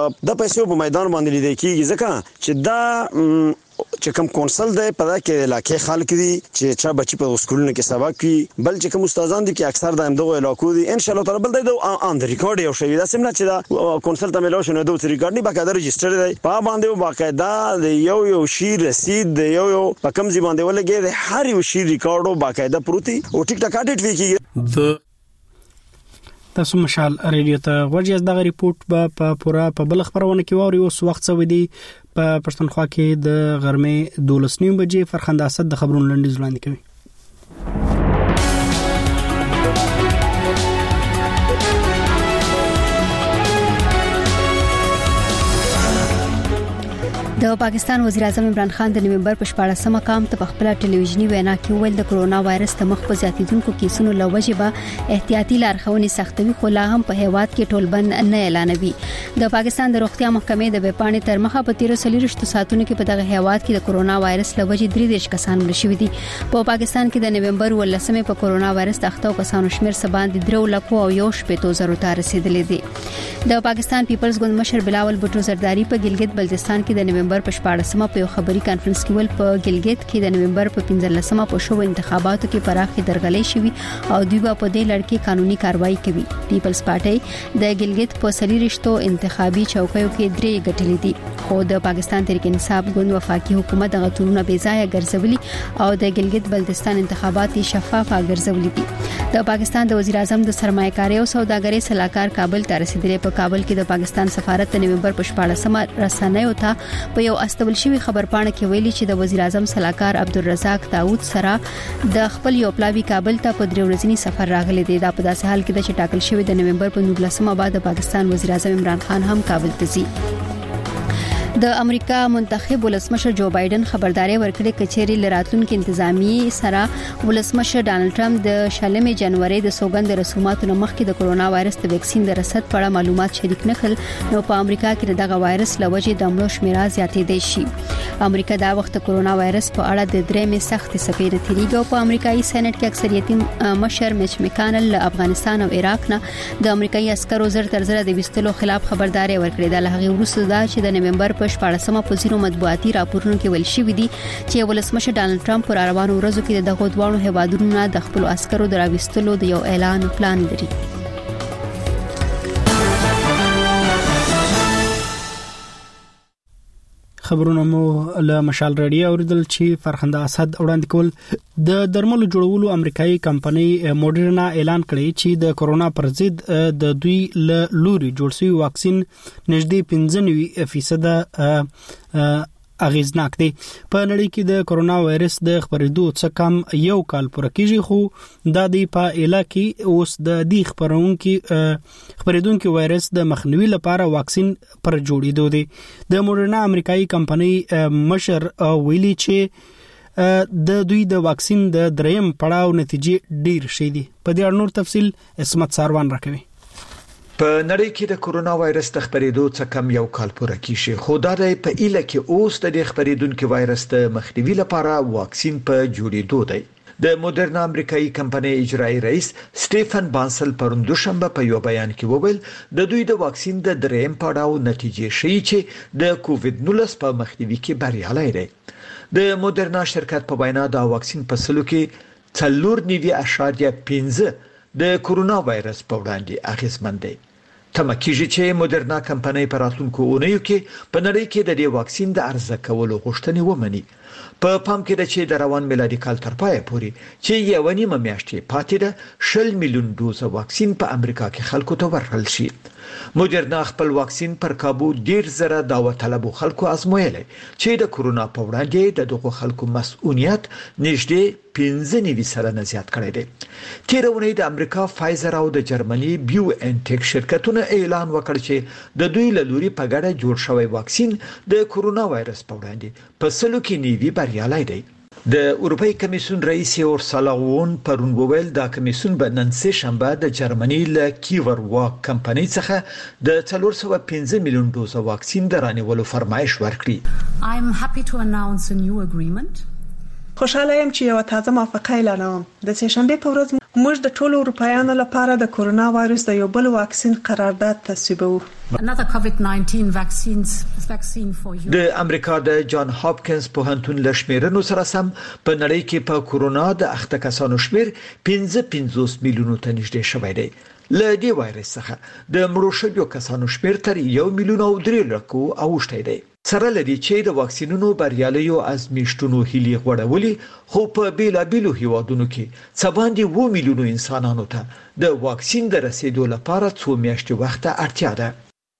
S21: د پیسې په میدان باندې لیدل کیږي ځکه چې دا چې کوم کونسل دی په دا کې علاقې خلک دي چې چا بچي په سکولونو کې سبق کوي بل چې کوم استادان دي چې اکثر د همدغه علاقو دي ان شاء الله تعالی بل د ان ریکارډ یو شوی دا سمنه چې دا کونسل ته ملو شنو د ریکارډ نه باقاعده رجستر دی په باندې باقاعده یو شی رسید دی یو په کوم ځای باندې ولګي هر یو شی ریکارډ باقاعده پروتي او ټیک ټاک اډیټ وکړي.
S1: تاسو مشال ریډیو ته ورجز دغه ریپورت په پورا په بل خبرونه کې ووري اوس وخت سوي دي په پښتونخوا کې د غرمې 12:30 بجې فرخنده اسد د خبرونو لنډیز وړاندې کوي.
S2: د پاکستان وزیر اعظم عمران خان د نومبر په 14 مقام ته خپل ټلویزیونی وینا کې ویل د کرونا وایرس د مخ په زیاتیدونکو کیسونو لوجه به احتیاطي لارښوونې سختوي خو لا هم په هیواد کې ټولبند نه اعلانوي. د پاکستان د روغتیا محکمې د وپاڼې تر مخه په 13 ساعتونو کې په دغه هیواد کې د کرونا وایرس لوجه 33 کسان مړ شوي دي. په پاکستان کې د نومبر 18 په کرونا وایرس د اختو کسانو شمیر سباند 3,1,000 ته رسیدلی دی. د پاکستان پیپلز ګوند مشر بلاول بوټو زرداری په ګلګت بلتستان کې د نومبر په 14 په یو خبري کانفرنس کې ول په ګلګت کې د نومبر په 15 په شو انتخاباتو کې پراخي درغلې شوي او دوی په دې لړ کې قانوني کاروایی کوي. پیپلز پارټي د ګلګت په سړي رشتو انتخابي چوکیو کې 3 ګټلې دي خو د پاکستان تحریک انصاف ګوند وفاقي حکومت د غتونو بې ځای ګرځولي او د ګلګت بلتستان انتخابات شفاف ګرځولي دي. د پاکستان د وزیر اعظم د سرمایه‌کاري او سوداګرۍ صلاحکار کابل ته رسیدلی. په کابل کې د پاکستان سفارت د نومبر په 14 رسنیو ته په یو استول شوی خبرپاڼه کې ویلي چې د وزیر اعظم صلاحکار عبدالرزاق داوود سره د خپل یو پلاوی کابل ته په 3 ورځنی سفر راغلی دی. دا په داسې حال کې چې ټاکل شوی د نومبر په 19 بعد د پاکستان وزیر اعظم عمران خان هم کابل ته ځي. د امریکا منتخب ولسمشر جو بایدن خبرداري ورکړې کچېری لراتونکو انتظامی سره ولسمشر ډانلډ ټرمپ د 16 جنوري د سوګند رسوماتو مخکې د کرونا وایرس د ویکسین د رصد په اړه معلومات شریک نکړل نو په امریکا کې دغه وایرس لوجه د مړو شمیر زیاتې دي شي. امریکا دا وخت کرونا وایرس په اړه د درېمې سخت سفیر تیریګو په امریکایي سېنات کې اکثریتي مشر میچ میکانل افغانستان او عراق نه د امریکایي عسکرو زر تر زر د وستلو خلاف خبرداري ورکړې. د لغې وروسته دا چې د نومبر په 14 په زیرو مطبوعاتي راپورونو کې ویل شوی دی چې ولسمشر ډانلډ ټرمپ پر روانو ورځو کې د دغه دوه هیوادونو نه د خپل عسکرو دراوستلو د یو اعلان پلان لري.
S1: خبرونه مو له مشال رادیو اوریدل چې فرخنده اسد وړاندې کول. د درملو جوړولو امریکایي کمپنۍ موډرنا اعلان کړی چې د کرونا پر ضد د دوی له لوري جوړ شوی واکسین نږدې 95% اغیزناک دی. په نړۍ کې د کرونا وایرس د خبرېدو څخه کم یو کال پوره کیږي خو د دې په علاقې اوس د دې خبرېدونکو وایرس د مخنیوي لپاره واکسین پر جوړېدو دی. د موډرنا امریکایي کمپنۍ مشر ویلي چې د دوی د واکسین د دریم پړاو نتیجې ډیر شي دي. په دې اړه نور تفصیل اسمت ساروان راکوي.
S22: په نړۍ کې د کرونا وایرس د خبرېدو څخه کم یو کال پوره کیږي خو دا د په ایله کې اوس د خبرېدونکو وایرس د مخنیوي لپاره واکسین په جوړېدو دی. د موډرنا امریکایي کمپنۍ اجرایی رئیس سټيفن بانسل پرون دوشنبه په یو بیان کې وویل د دوی د واکسین د دریم پړاو نتیجې ښیي چې د کووډ-19 په مخنیوي کې بریالي دی. د موډرنا شرکت په وینا د واکسین په سلو کې 4.5 د کرونا وایرس په وړاندې اغیزمن دی. تمه کیږي چې موډرنا کمپنۍ په راتلونکو اونیو کې په نړۍ کې د دې واکسین د عرضه کولو غوښتنې ومني. په پام کې ده چې د روان میلادي کال تر پایه پورې چې یو نیمه میاشتې پاتې ده 10 میلیون دوزه واکسین په امریکا کې خلکو ته ورکړل شي. موډرنا خپل واکسین پر کابو 10,000 دعوت طلبو خلکو ازمویل چې د کرونا په وړاندې د دغه خلکو مسؤلیت نږدې 15% زیات کړی دی. تیرونه د امریکا فایزر او د جرمني بیو انټیک شرکتونو اعلان وکړ چې د دوی له لوري په ګډه جوړ شوی واکسین د کرونا وایرس په وړاندې په سلو کې نیوي بریالي دی. د اروپאי کمیسیون رئیس اورسولا وون پرون وویل دا کمیسیون به نن سه شنبه د جرمني له کیور واک کمپنۍ څخه د 415 میلیون دوزه واکسین درانیولو فرمایش ورکړي.
S23: I'm happy to announce a new agreement.
S24: خوشاله یم چې یو تازه موافقه اعلانوم. د سه شنبه په ورځ موږ د ټولو اروپایانو لپاره د کرونا وایرس د یو بل واکسین قرارداد تصویبوو.
S23: Another COVID-19 vaccine for you.
S22: د امریکا د جان هاپکینز پوهنتون له شمیرنو سره سم په نړۍ کې په کرونا د اخته کسانو شمیر 55 میلیونو ته نږدې شوی دی. له دې وایرس څخه د مړو شویو کسانو شمیر تر 1 میلیون او 3 لکو اوښتی دی. سره لري چې د واکسینونو بریالیو ازمیشتونو هلي غوړولي خو په بیلابیلو هیوادونو کې څه باندې 2 میلیونو انسانانو ته د واکسین د رسیدو لپاره 2 میاشتې وخت اړتیا ده.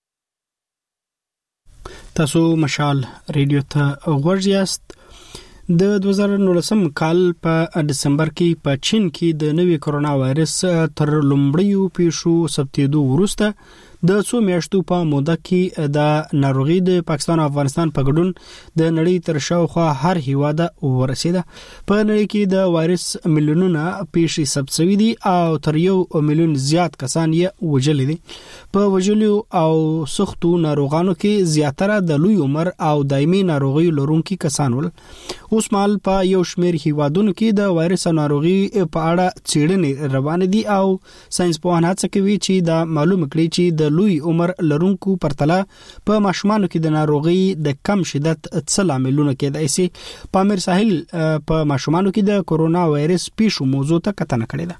S1: تاسو مشال ریډیو ته ورځیاست. د 2019 کال په دسمبر کې په چین کې د نوې کرونا وایرس تر لومړیو پیښو ثبتېدو وروسته د څو میاشتو په موده کې د ناروغي د پاکستان او افغانستان په ګډون د نړۍ تر شاوخوا هر هیواد ورسیده. په نړۍ کې د وایرس میلیونونه پیښې ثبت شوي دي او تر 1 میلیون زیات کسان یې وژلي دي. په وژلو او سختو ناروغانو کې زیاتره د لوی عمر او دایمي ناروغي لرونکي کسان ول. اوس مال په یو شمېر هیوادونو کې د وایرس ناروغي په اړه څېړنې روانې دي او ساينس پوهان هڅه کوي چې دا معلومه کړي چې د لوی عمر لرونکو پرتله په ماشومانو کې د ناروغي د کم شدت څه لاملونه کېدای شي. پامیر ساحل په ماشومانو کې د کورونا وایرس پیښو موضوع ته کتنه کړې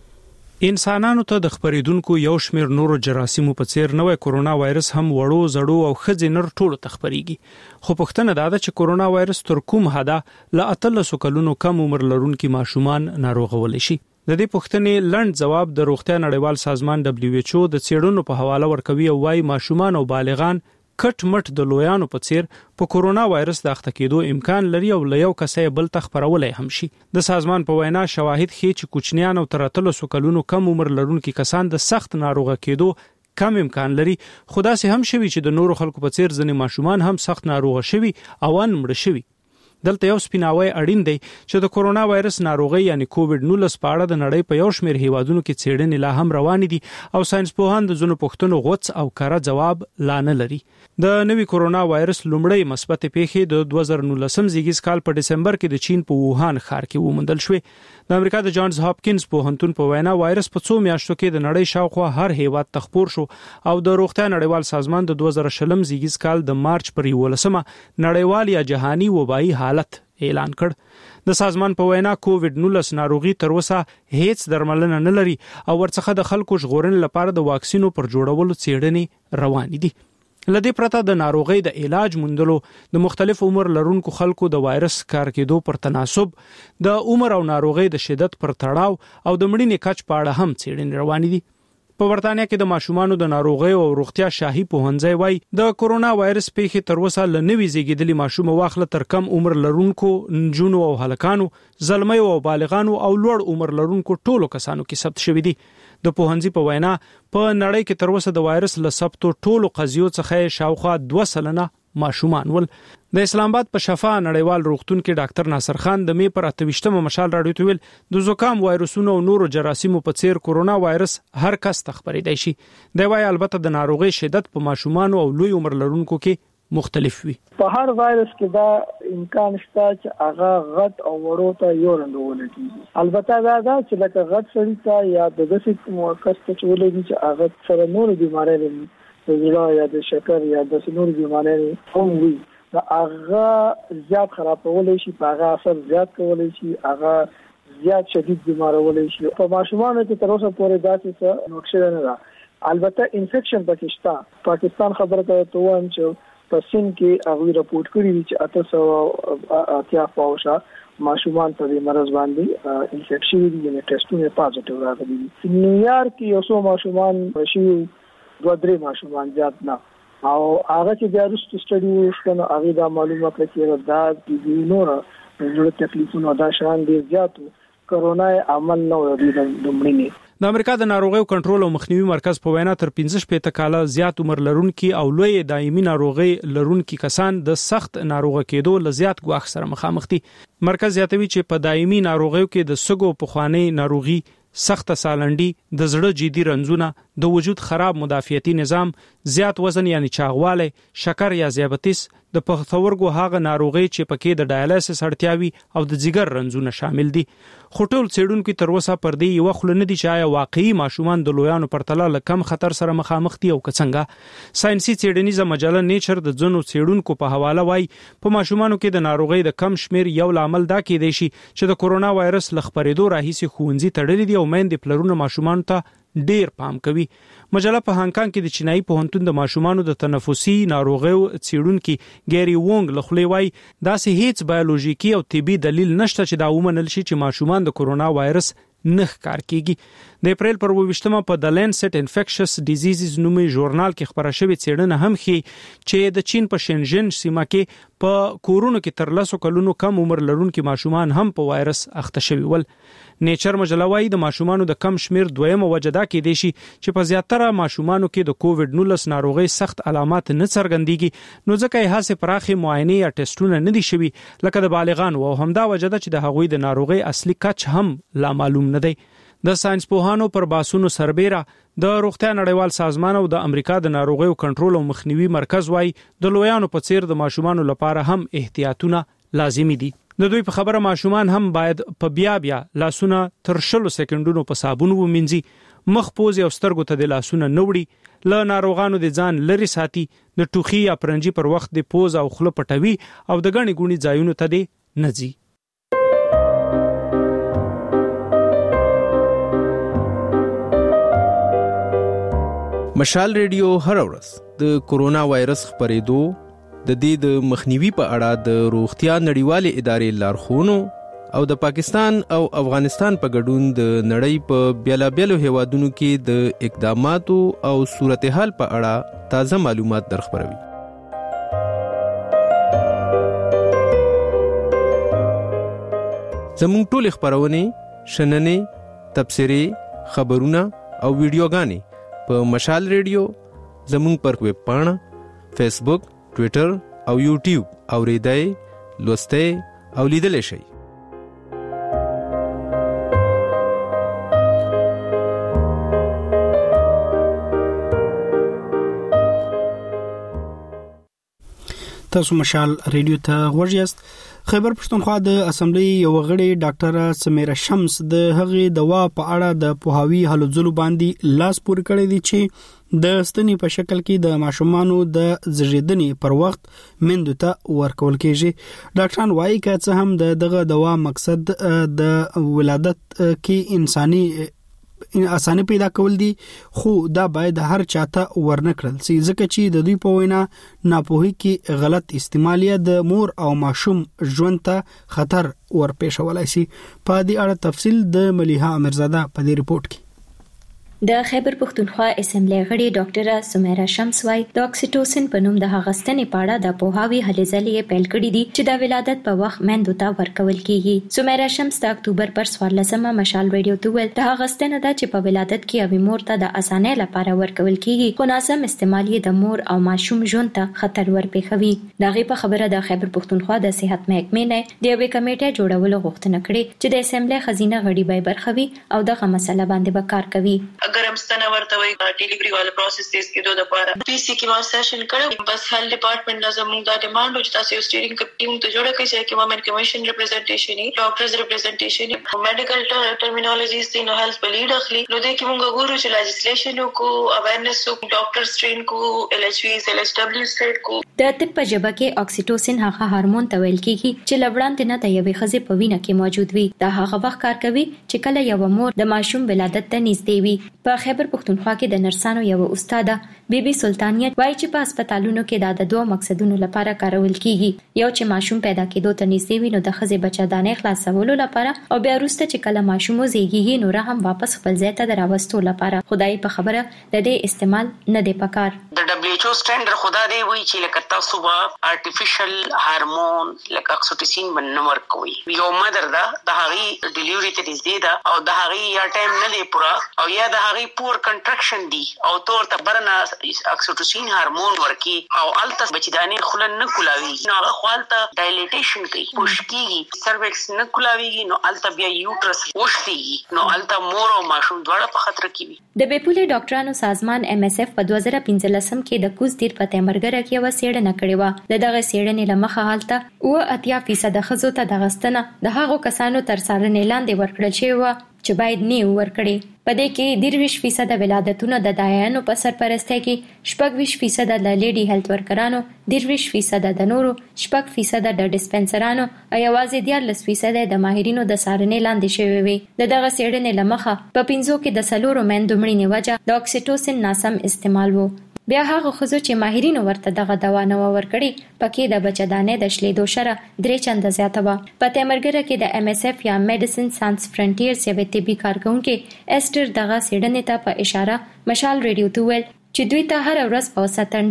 S1: ده.
S6: انسانانو ته د خبرېدونکو یو شمېر نورو جراثیمو په څیر نوې کورونا وایرس هم وړو زړو او ښځې نر ټولو ته خبرېږي. خو پوښتنه دا ده چې کورونا وایرس تر کوم حده له 13 کلونو کم عمر لرونکي ماشومان ناروغولی شي. د دې پوښتنې لنډ جواب د روغتیا نړیوال سازمان WHO د څېړنو په حواله ورکوي او وايي ماشومان او بالغان کټ مټ د لویانو په څیر په کورونا وایرس د اخته کېدو امکان لري او له یو کسې بل ته خپرولای هم شي. د سازمان په وینا شواهد ښيي چې کوچنیان او تر 13 کلونو کم عمر لرونکي کسان د سخت ناروغه کېدو کم امکان لري. خو داسې هم شوي چې د نورو خلکو په څیر ځینې ماشومان هم سخت ناروغه شوي او ان مړه شوي. دلته یو سپیناوی اړین دی چې د کورونا وایرس ناروغي یعنی کووډ-19 په اړه د نړۍ په یو شمېر هیوادونو کې څېړنې لا هم روانې دي او ساينس پوهان د ځینو پوښتنو غوڅ او کره جواب لا نه لري. د نوي کورونا وایرس لومړی مثبت پیښې د 2019 زیږیز کال په دسمبر کې د چین په ووهان ښار کې وموندل شوې. د امریکا د جانز هاپکینز پوهنتون په وینا وایرس په څو میاشتو کې د نړۍ شاوخوا هر هیواد ته خپور شو او د روغتیا نړیوال سازمان د 2020 زیږیز کال د مارچ پر 11مه نړیوال یا جهانی وبایي حالت اعلان کړ. د سازمان په وینا کووډ-19 ناروغي تر اوسه هیڅ درملنه نه لري او ورڅخه د خلکو ژغورنې لپاره د واکسینو پر جوړولو څېړنې روانې دي. لدې پرته د ناروغي د علاج موندلو د مختلف عمر لرونکو خلکو د وایرس کار کېدو پر تناسب د عمر او ناروغي د شدت پر تړاو او د مړینې کچ په اړه هم څېړنې روانې دي. په برتانیا کې د ماشومانو د ناروغي او روغتیا شاهي پوهنځی وايي د کورونا وایرس پیښې تر اوسه ل نوي زیږیدلي ماشوم واخله تر کم عمر لرونکو نجونو او هلکانو زلمیو او بالغانو او لوړ عمر لرونکو ټولو کسانو کې ثبت شوي دي. د پوهنځي په وینا په نړۍ کې تر اوسه د وایرس له ثبتو ټولو قضیو څخه شاوخوا 2% ماشومان ول. د اسلام آباد په شفا نړیوال روغتون کې ډاکټر ناصر خان د می پر 28مه مشال راډیو ته ویل د زکام وایرسونو او نورو جراثیمو په څیر کورونا وایرس هر کس ته خپرېدای شي. د وای البته د ناروغي شدت په ماشومان او لوی عمر لرونکو کې مختلف وي.
S7: په هر وایرس کې دا امکان شته چې هغه غټ او ورو ته یو رندول کیږي. البته دا چې لکه غټ سړی ته یا د داسې موکس ته چولې چې هغه سره نور بیماری لري د زړه یا د شکر یا د نور بیماری هم وي هغه زیات خرابولای شي په هغه اثر زیات کولای شي هغه زیات شدید بیمارولای شي. په ماشومانو کې تر اوسه پورې داسې نقشه نه ده. البته انفیکشن پاکستان خبره ته وایم چې په سین کې هغه راپورټ کړی چې 880 ماشومان په دې مرض باندې انفیکشن دي یعنی ټیسټونه پازیټیو راغلي دي. نیویارک کې یو څو ماشومان شي 2-3 ماشومان زیات نه او هغه چې بیا وروسته سټډي وشکنه هغه دا معلومه کړه چې دا د نور د تکلیفونو دا شان دي زیاتو کرونا عمل نه ورې د مړینې.
S6: د امریکا د ناروغیو کنټرول او مخنیوي مرکز په وینا تر 15 کاله زیات عمر لرونکي او لوی دایمي ناروغي لرونکي کسان د سخت ناروغه کېدو ل زیات ګواښ سره مخامخ دي. مرکز زیاتوي چې په دایمي ناروغیو کې د سګو پخوانی ناروغي سخت سالنډي د زړه جدي رنځونه د وجود خراب مدافعتي نظام زیات وزن یعنی چاغواله شکر یا ذیابیطس د پښتورګو هغه ناروغي چې پکې د ډایالیسس اړتیاوي او د جګر رنځونه شامل دي. خو ټول څېړونکو تر اوسه پر دې یو خل نه دي چې آیا واقعي ماشومان د لویانو پر تله له کم خطر سره مخامخ دي او څنګه. ساينسي څېړنیزه مجله نیچر د ځینو څېړونکو په حواله وايي په ماشومانو کې د ناروغي د کم شمیر یو لامل دا کېدای شي چې د کورونا وایرس له خپرېدو راهیسې ښوونځي تړلي دي او میندې پلرونه ماشومان ته ډیر پام کوي. مجله په هانګ کانګ کې د چینایي پوهنتون د ماشومانو د تنفسي ناروغیو څېړونکي ګيري وونګ لخوا وايي داسې هیڅ بایولوژیکي او طبي دلیل نشته چې دا ومنل شي چې ماشومان د کورونا وایرس نه ښکار کیږي. د اپریل پر 28مه په د لینسټ انفیکشس ډیزیزز نومي ژورنال کې خبره شوې څېړنه هم ښيي چې د چین په شنژن سیمه کې په کورونو کې تر 10 کلونو کم عمر لرونکي ماشومان هم په وایرس اخته شوي ول. نیچر مجله وايي د ماشومانو د کم شمیر دویمه وجه دا کېدای شي چې په زیاتره ماشومانو کې د کووډ 19 ناروغي سخت علامات نه څرګندېږي، نو ځکه یې هڅې پراخې معاینې یا ټیسټونه نه دي شوي لکه د بالغانو، او همدا وجه ده چې د هغوی د ناروغي اصلي کچ هم لا معلوم نه دی. د ساينس پوهانو پر باسونو سربېره د روغتیا نړیوال سازمان او د امریکا د ناروغیو کنټرول او مخنیوي مرکز وايي د لویانو په څیر د ماشومانو لپاره هم احتیاطونه لازمي دي. د دوی په خبره ماشومان هم باید په بیا لاسونه تر 20 سکندونو په صابون ومینځي، مخ پوز او سترګو ته د لاسونه نه وړي، له ناروغانو د ځان لري ساتي، د ټوخي یا پرنجي پر وخت د پوز او خوله پټوي او د غني ګونی ځایونو ته دی نه ځي.
S9: مشال ریډیو هر ورځ د کورونا وایرس خپرېدو د دې د مخنیوي په اړه د روغتیا نړیوالې ادارې لارښوونو او د پاکستان او افغانستان په ګډون د نړۍ په بیلابیلو هیوادونو کې د اقداماتو او صورتحال په اړه تازه معلومات درخبروي. زموږ ټول خبرونه، شننې، تبصرې، خبرونه او ویډیوګانې په مشال ریډیو، زموږ پر ویب پاڼه، فیسبوک، ټوئیټر او یوټیوب اوریدای، لوستای او لیدلای شئ.
S1: تاسو مشال ریډیو ته غوږ یاست. خیبر پښتونخوا د اسمبلی یو غړي ډاکټر سمیرا شمس د هغې دوا په اړه د پوهاوی هلو ځلو باندې لاس پورې کړی دی چې د ستنې په شکل کې د ماشومانو د زیږیدنې پر وخت میندو ته ورکول کېږي. ډاکټران وایي که څه هم دغه دوا مقصد د ولادت کې اسانه پیدا کول دي، خو دا باید هر چاته ورنکړل سي، ځکه چې د دوی په وینا ناپوهي کې غلط استعمال یا د مور او ماشوم ژوند ته خطر ورپېښولای شي. په دې اړه تفصیل د ملیحه امیرزاده په دې ریپورت کې.
S10: د خیبر پښتونخوا اسمبلی غړي ډاکټر سمیرا شمس وايي د اکسیټوسن په نوم د هغستنې پاړه د پوهاوی هلې ځلې پیل کړې دي چې د ولادت په وخت میندو ته ورکول کیږي. سمیرا شمس د اکتوبر پر 14مه مشال ریډیو ته ویل د هغستنه د چې په ولادت کې اوی مور ته د اسانۍ لپاره ورکول کیږي، خو ناسم استعمال یې د مور او ماشوم ژوند ته خطر ورپېښوي. دغه په خبره د خیبر پښتونخوا د صحت محکمې نه د یوې کمیټې جوړولو غوښتنه کړې چې د اسمبلی خزینه غړي به برخوي او دغه مسله باندې به کار کوي.
S11: ګرم ستنه ورته وي ډیلیوري والا پروسس تیز کېدو لپاره پی سی کې ما سیشن کړو، بس هیلث ډپارټمنټ لازم دا ډیماند چې تاسو یو سټیرینګ ټیم ته جوړه کړئ چې وومن کمیشن ریپرزنټیشن ای ډاکټرز ریپرزنټیشن میډیکل ټرمینالوجیز دی نو هیلث بلیډ اخلي نو د کې موږ ګورو چې لیجسلیشن کو اویرنس کو ډاکټر سټرین کو ال ایچ وی ال ایچ دبليو سټیټ کو.
S10: د طب په ژبه کې اکسیټوسن هغه هورمون ته ویل کیږي چې لوړاندې نه د یوې ښځې په وینه کې موجود وي. دا هغه وخت کار کوي چې کله یو مور د ماشوم ولادت ته نږدې وي. په خیبر پښتونخوا کې د نرسانو یو استاده بیبي سلطانیه وایي چې په هسپتالونو کې د دوه مقصدونو لپاره کارول کیږي، یو چې ماشوم پیدا کېدو ته نږدې وي نو د ښځې بچه‌دانۍ خلاصولو لپاره، او بیا وروسته چې کله ماشوم وزېږي نو هم واپس خپل ځای ته راوستو لپاره. خدای په خبره د دې استعمال نه دی پکار.
S11: د دبليو ایچ او سټانډرډ خدا دی وایي چې لکه تاسو به آرټیفیشل هارمون لکه اکسیټوسین باندې ورکوي. یو مدر دا د هغې ډیلیوري ته نږدې ده او د هغې یا ټایم نه دی پوره او یا د هغې پور کنټرکشن دی او تور ته برنه اکسیټوسین هارمون ورکی او الته بچدانې خلن نه کولاوي نو هغه خپلته ډایلیټیشن کوي، پوشکیږي، سروکس نه کولاوي نو الته بیا یوټرس وشتي نو الته مور او ماشوم دواړه په خطر کې وي.
S10: د بیپولې ډاکټرانو سازمان ام اس اف په 2015 کې د کوز تیر په تیمرګره کې و سیړنه کړې و. دغه سیړنې لمخه حالت او 80% خزو ته د غستنه د هغو کسانو تر څارنې لاندې ورکړل شوی و چې باید نه ورکړي. په دې کې 23% ولادتونو د دایانو په سرپرستی کې، 26% د لیډي هیلث ورکرانو، 23% د نورو، 6% د ډسپنسرانو او یوازې 14% د ماهرینو د څارنې لاندې شوی وي. دغه څېړنې لمخه په 5 کې د سلورو میندو مړینې وجه د اکسیټوسن ناسم استعمال وو. بیا هغه خزو چې ماهرینو ورته دغه دوا نه ورکړي پکې د بچدانې د شلیدو شره 3 چنده زیاته و. په تیمرګره کې د ام اس اف یا میډیسن ساينس فرنټیرز یو طبي کارکونکو استر دغه سیډنې ته په اشاره مشال ریډیو ته ویل چې دوی ته هر ورځ په ستندال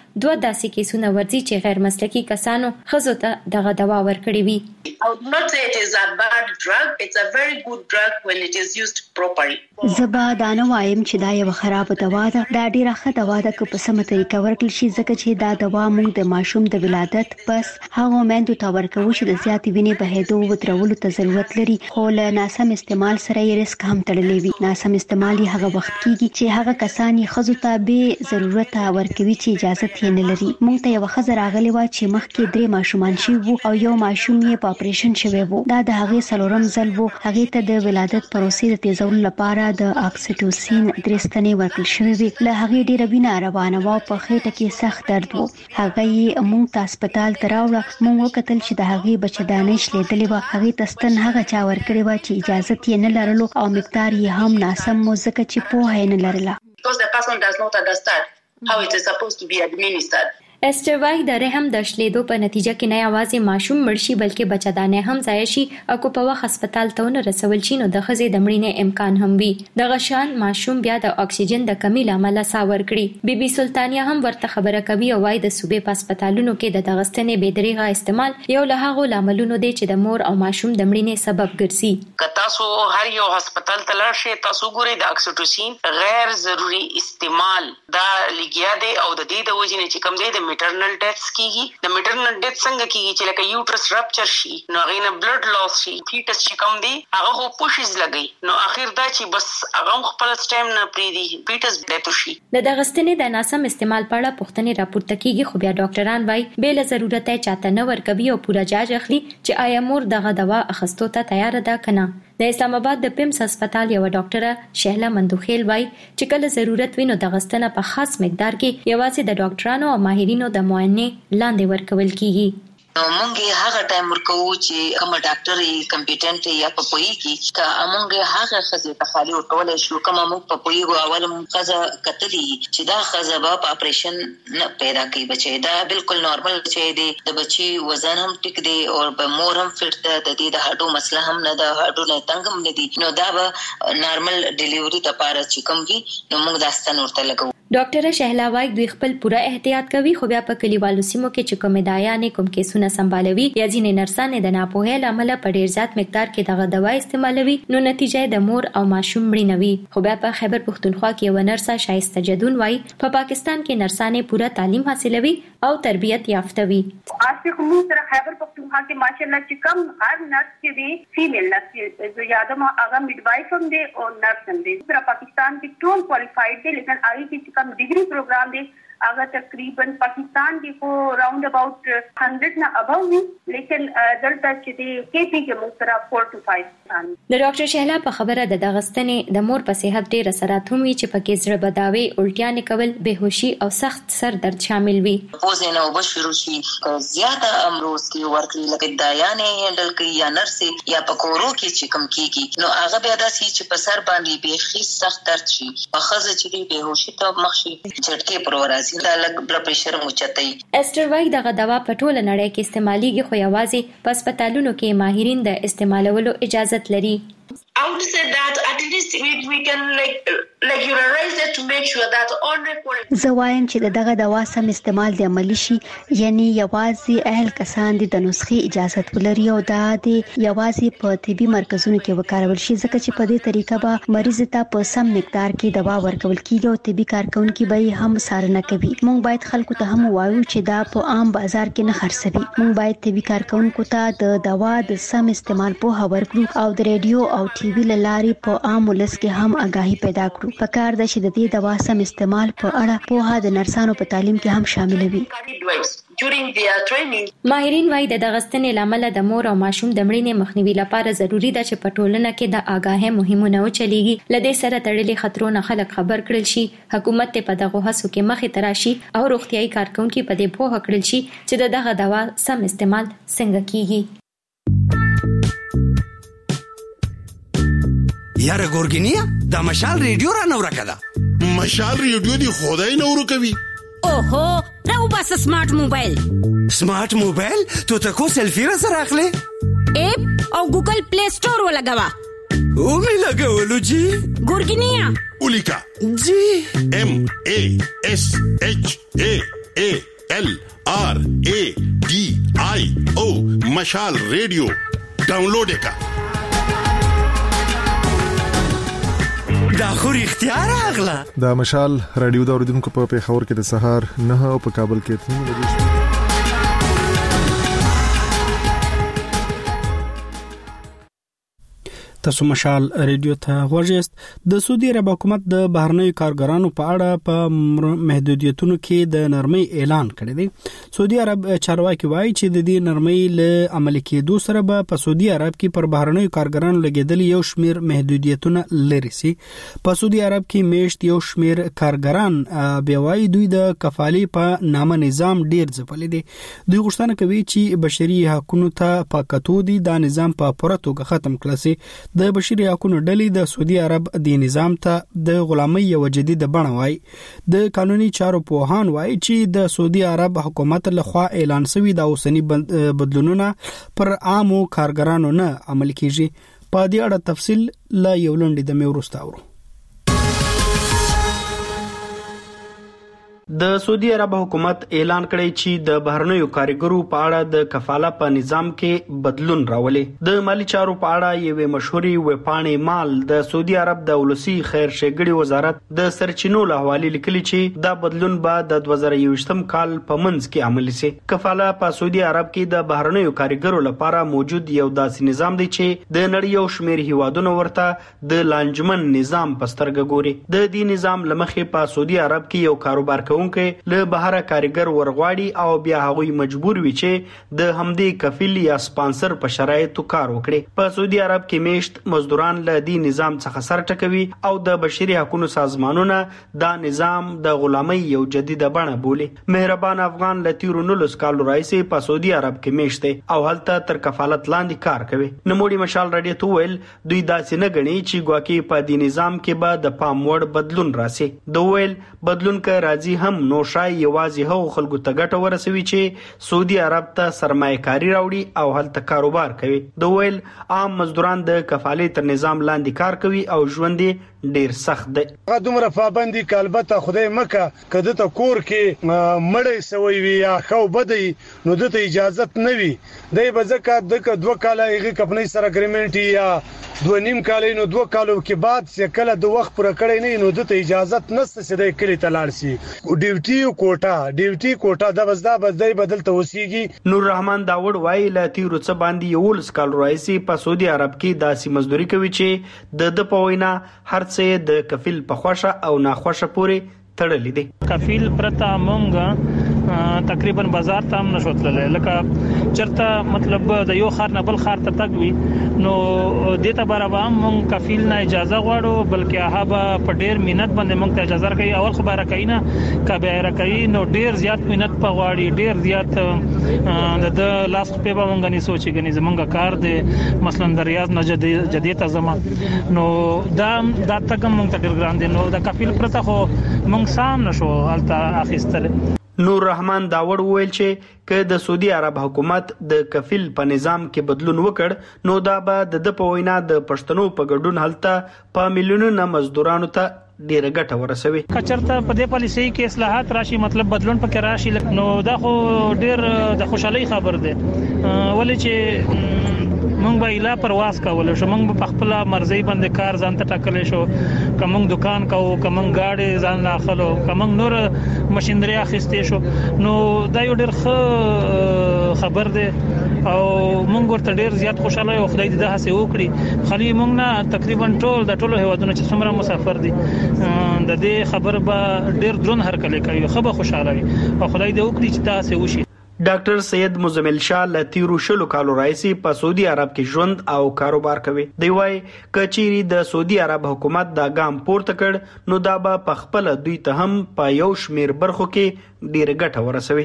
S10: دوه داسې کیسونه ورځي چې غیر مسلکي کسانو خزو ته دغه دوا ورکړي وي.
S11: I would not say it is a bad drug. It's a very good drug when it is used properly.
S2: زبا دا نه وایم چې دا یو خراب دوا ده. دا ډیره ښه دوا ده که په سمه طریقه ورکړل شي، ځکه چې دا دوا موږ د ماشوم د ولادت پس هغه میندو ته ورکوو چې د زیاتې وینې بهېدو ودرولو ته ضرورت لري، خو له ناسم استعمال سره یې ریسک هم تړلی وي. ناسم استعمال یې هغه وخت کیږي چې هغه کسان یې ښځو ته بې ضرورته ورکوي چې اجازه یې نه لري. موږ ته یوه ښځه راغلې وه چې مخکې 3 ماشومان شوي وو او یو ماشوم یې په اپریشن شوی وو. دا د هغې 4م ځل وو. هغې ته د ولادت پروسې د تیزولو لپاره د اکسیټوسین 3 ستنې ورکړل شوې وې. له هغې ډېره وینه روانه وه او په خېټه کې سخت درد و. هغه یې موږ ته هسپتال ته راوړه. موږ وکتل چې د هغې بچه‌دانۍ شلېدلې وه. هغې ته ستن هغه چا ورکړې وه چې اجازت یې نه لرلو او مقدار یې هم ناسم و، ځکه چې پوهه یې نه لرله.
S11: Because the person does not understand how it is supposed to be administered.
S10: استر وای د رحم د شلیدو په نتیجه کې نه یوازې ماشوم مړ شي بلکې بچه‌دانۍ هم ضایع شي او که په وخت هسپتال ته ونه رسول شي نو د ښځې د مړینې امکان هم وي. دغه شان ماشوم بیا د اکسیجن د کمی له امله ساه ورکړي. بي بي سلطانیه هم ورته خبره کوي او وايي د صوبې په هسپتالونو کې د دغه ستنې بې دریغه استعمال یو له هغو لاملونو دی چې د مور او ماشوم د مړینې سبب ګرځي.
S11: که تاسو هر یو هسپتال ته لاړ شئ، تاسو ګورئ د اکسیټوسین غیر ضروري استعمال دا لګیا دی او د دې د وجې نه چې کوم دی د میټرنل ډیث کیږي. د میټرنل ډیث څنګه کیږي چې لکه یوټرس رپچر شي نو هغې نه بلډ لاس شي، فیټس چې کوم دی هغه خو پوشز لګي نو اخر دا چې بس هغه خپل سټیم نه پریږدي فیټس ډیث شي.
S10: د دغه ستنې د ناسم استعمال په اړه پوښتنې راپورته کیږي، خو بیا ډاکټران وايي بې له ضرورت یې چاته نه ورکوي او پوره جاج اخلي چې آیا مور دغه دوا اخیستو ته تیار ده که نه. د اسلام آباد د پیمس هسپتال یو ډاکټره شهله مندوخیل وايي چې کله ضرورت وي نو دغه ستنه په خاص مقدار کې یوازې د ډاکټرانو او ماهرینو د معاینې لاندې ورکول کیږي.
S4: نو مونږ هغه ټایم ورکوو چې کوم ډاکټر یې کمپیټنټ یا په پوي کې کا مونږ هغه خزه ته خالي ورکول شو کوم مونږ په پوي غو اول خزه کتلی چې دا خزه په اپریشن نه پیدا کوي بچي. دا بالکل نارمل بچي دی، د بچي وزن هم ټیک دی او په مور هم فټ ده، د دې د هډو مسله هم نه ده، هډو نه تنګ هم نه دي. نو دا به نارمل ډیلیوري لپاره چې کوم وي نو مونږ دا ستن ورته لګو.
S10: ډاکټر شهلا وايي دوی خپل پوره احتیاط کوي، خو بیا په کلیوالو سیمو کې چې کومې دایانې کوم کیسونه سمبالوي یا ځینې نرسانې د ناپوهۍ له امله په ډیر زیات مقدار کې دغه دوا استعمالوي نو نتیجه د مور او ماشوم مړینه وي. خو بیا په خیبر پښتونخوا کې یو نرسه شایسته جدون وايي په پاکستان کې نرسانې پوره تعلیم حاصلوي او تربیت یافته وي.
S12: آصف موږ سره خیبر پښتونخوا کې ماشاءالله چې کم هر نرس کې دی فیمیل نرس جو یادم هغه میډوایف هم دی او نرس هم دی. پر پاکستان کې ټول کوالیفاید دي، لیکن هغه کې کم ډیګري پروګرام دی اگر تقریبا پاکستان کې کو راوند اباوت 100 نه اباو وي، لیکن دلته چې دی کې پی کې موږ سره 4 to 5
S10: د ډاکټر شهلا په خبره د دغه ستنې د مور په صحت ډېر اثرات هم وي چې پکې زړه بداوي، الټیانې کول، بهوشي او سخت سر درد شامل وي.
S4: پوزې نه وبشرو شي زیاته امروز کې ورکړي لکه دایانې هندل کوي یا نرسې یا پکورو کې چې کم کیږي نو هغه بیا داسې چې په سر باندې بيخي سخت درد شي، په خزه چې دی بهوشي ته مخ شي، جټکې پر ورازي دا لګ بلډ پريشر موچتای.
S10: استر وای دغه دوا په ټوله نړۍ کې استعماليږي، خو یوازې په هسپتالونو کې ماهرین د استعمالولو اجازه لري.
S11: I would say that at least we can regularize it to make sure that all recorded.
S2: زه وایم چې دغه دوا سم استعمال د عملی شي، یعنی یوازې اهل کسان د نسخې اجازه ولري او دا د یوازې په طبي مرکزونو کې وکارول شي، ځکه چې په دې طریقه به مریض ته په سم مقدار کې دوا ورکول کیږي او طبي کارکونکي به هم څارنه کوي. موږ باید خلکو ته هم ووایو چې دا په عام بازار کې نه خرڅوي. موږ باید طبي کارکونکو ته د دوا د سم استعمال پوهه ورکړو او د ریډیو او ټي وی لاري په عام ولس کې هم آگاهي پیدا کړو. پکار ده چې د دې دوا سم استعمال په اړه پوهه د نرسانو په تعلیم کې هم شامل وي.
S10: ماهرین وايي د دغه ستنې لامل د مور او ماشوم د مړینې مخنیوي لپاره ضروری ده چې په ټولنه کې د آگاهۍ مهمونه وچلېږي. لدې سره تړلې خطرونه خلک خبر کړل شي، حکومت ته په دغه هڅو کې مخې ته راشي او روغتيایي کارکونکي په دې پوهه کړل شي چې دغه دوا سم استعمال څنګه کیږي.
S15: یاره ګورګینیا دا مشال ریډیو را نور کړه.
S16: مشال ریډیو دی خدای نور کوي.
S23: اوهو راو بس سمارټ موبایل.
S15: سمارټ موبایل تو تکو سیلفی را سره اخلي
S23: اپ او ګوګل پلی سٹور ولګوا
S15: او می لګولو جی
S23: ګورګینیا
S16: اولیکا
S15: جی
S16: MASHALRadio مشال ریډیو ډاونلوډ کا
S15: دا خو اختیار اغلا
S8: دا مشال رادیو دا اوریدونکو په پیښور کې د سهار 9 او په کابل کې 3 بجې
S1: تاسو مشال ریډیو ته غوښیست. د سعودي عرب حکومت د بهرنیو کارګرانو په اړه په محدودیتونو کې د نرمۍ اعلان کړی دی. سعودي عرب چارواکي وایي چې د دې نرمۍ له عملي کېدو سره به په سعودي عرب کې پر بهرنیو کارګرانو لګیدل یو شمیر محدودیتونه لري سي. په سعودي عرب کې میشت یو شمیر کارګران بیا وایي دوی د کفالي په نامه نظام ډیر ځپلې دي. دوی غوښتنه کوي چې بشري حقوقو ته پاکټو دي دا نظام په پوره توګه ختم کړي سي. د بشري حقوقو ډلې د سعودي عرب د نظام ته د غلامۍ یو جديده بڼه وایي. د قانوني چارو پوهان وایي چې د سعودي عرب حکومت لخوا اعلان شوی د اوسنی بدلونونه پر عامو کارګرانو نه عمل کیږي. په دې اړه تفصیل لا یو لنډه د میورستا اورو. د سعودي عرب حکومت اعلان کړی چې د بهرنیو کارګرو په اړه د کفاله په نظام کې بدلون راولي. د مالی چارو په اړه یوه مشهوري وپاڼې مال د سعودي عرب د ولسی خیر ښېګړې وزارت د سرچینو له حواله لیکلي چې دا بدلون به د 2023م کال په منځ کې عملي شي. کفاله په سعودي عرب کې د بهرنیو کارګرو لپاره موجود یو داسې نظام دی چې د نړۍ یو شمېر هیوادونو ورته د لانجمن نظام په سترګه ګوري. د دې نظام لمخې په سعودي عرب کې یو کاروبار له بهر کارګر ورغواړي او بیا هغوی مجبور وي چې د همدې کفیل یا سپانسر په شرایطو کار وکړي. په سعودي عرب کې میشت مزدوران له دې نظام څخه سر ټکوي او د بشري حقوقو سازمانونه دا نظام د غلامۍ یو جديده بڼه بولي. مهربان افغان لتیرو 19 کال راځي په سعودي عرب کې میشت او هلته تر کفالت لاندې کار کوي. نموړي مشال رادیو ته ویل دوی داسې نه غني چې ګواکې په دې نظام کې به د پام وړ بدلون راسي. دوی ویل بدلون کې راځي هم نو شای یوازې هغو خلکو ته ګټه ورسوي چې سعودي عرب ته سرمایه‌کاري راوړي او هلته کاروبار کوي. د ویل عام مزدوران د کفالې تر نظام لاندې کار کوي او ژوند ډیر سخت دی.
S14: هغه دومره پابندي کالبته خدای مکه کده ته کور کې مړې سوي وي یا خو بدی نو دته اجازه نه وي. دای بزکه د 2 کال هغه کمپنۍ سره اګریمنت یا 2.5 کال نو 2 کالو کې بعد چې کله د وخت پر کړی نه نو دته اجازه نشته چې د کلی تلاړ شي. ډیوټي کوټا د وزدا بدای بدل توسيږي.
S1: نور رحمان داوود وایي لاتی روڅ باندې یو سکال راځي په سعودي عرب کې داسې مزدوري کوي چې د پوینا هر څه د کفیل په خوښه او ناخوښه پوري تړلې دي.
S17: کفیل پرتا مونږه تقریبا بازار ته هم نشوتلل لکه چرته مطلب د یو خار نه بل خار ته تګوي نو دته برابر مونږ کفیل نه اجازه غواړو بلکې هغه په ډیر مهنت باندې مونږ ته اجازه کوي. اول خبره کوي نه کبه راکوي نو ډیر زیات مهنت په غواړي ډیر زیات د لاس په مونږ نه سوچي غني زمونږ کار دی مثلا د ریاض نه جديته زما نو دا تګم مونږ ته ډیر ګران دي. نو د کفیل پرته خو مونږ سام نشو حالت اخیستل.
S1: نور رحمان داوود ویل چې که د سعودي عرب حکومت د کفیل په نظام کې بدلون وکړ نو دا به د پوینا د پښتنو په ګډون هلته په میلیونونو مزدورانو ته ډیره ګټه ورسوي.
S17: کچرته په دې پالیسي کې اصلاحات راشي مطلب بدلون پکې راشي نو دا خو ډیر د خوشحالي خبر ده. ولې چې مونږ به اله پرواز کول شو مونږ په خپل مرزي باندې کار ځان ته ټاکل شو کوم دکان کوو کوم گاډي ځان داخلو کوم نور ماشينري اخیستې شو نو دا یو ډېر خبر ده او مونږ ورته ډېر زیات خوشاله یو خدای دې دا هڅه وکړي خالي مونږ نه تقریبا ټول هیوادونو چې څومره مسافر دي د دې خبر به ډېر درون هرکلی کوي خبر خوشاله وي او خدای دې وکړي چې دا هڅه وشي.
S1: ډاکټر سید مزمل شاه لتیرو شلو کالو راځي په سعودي عرب کې ژوند او کاروبار کوي. دی وايي کچيري د سعودي عرب حکومت دا ګام پورته کړ نو دا به په خپل دوی ته هم په یو شمیر برخو کې ډیر ګټه ورسوي.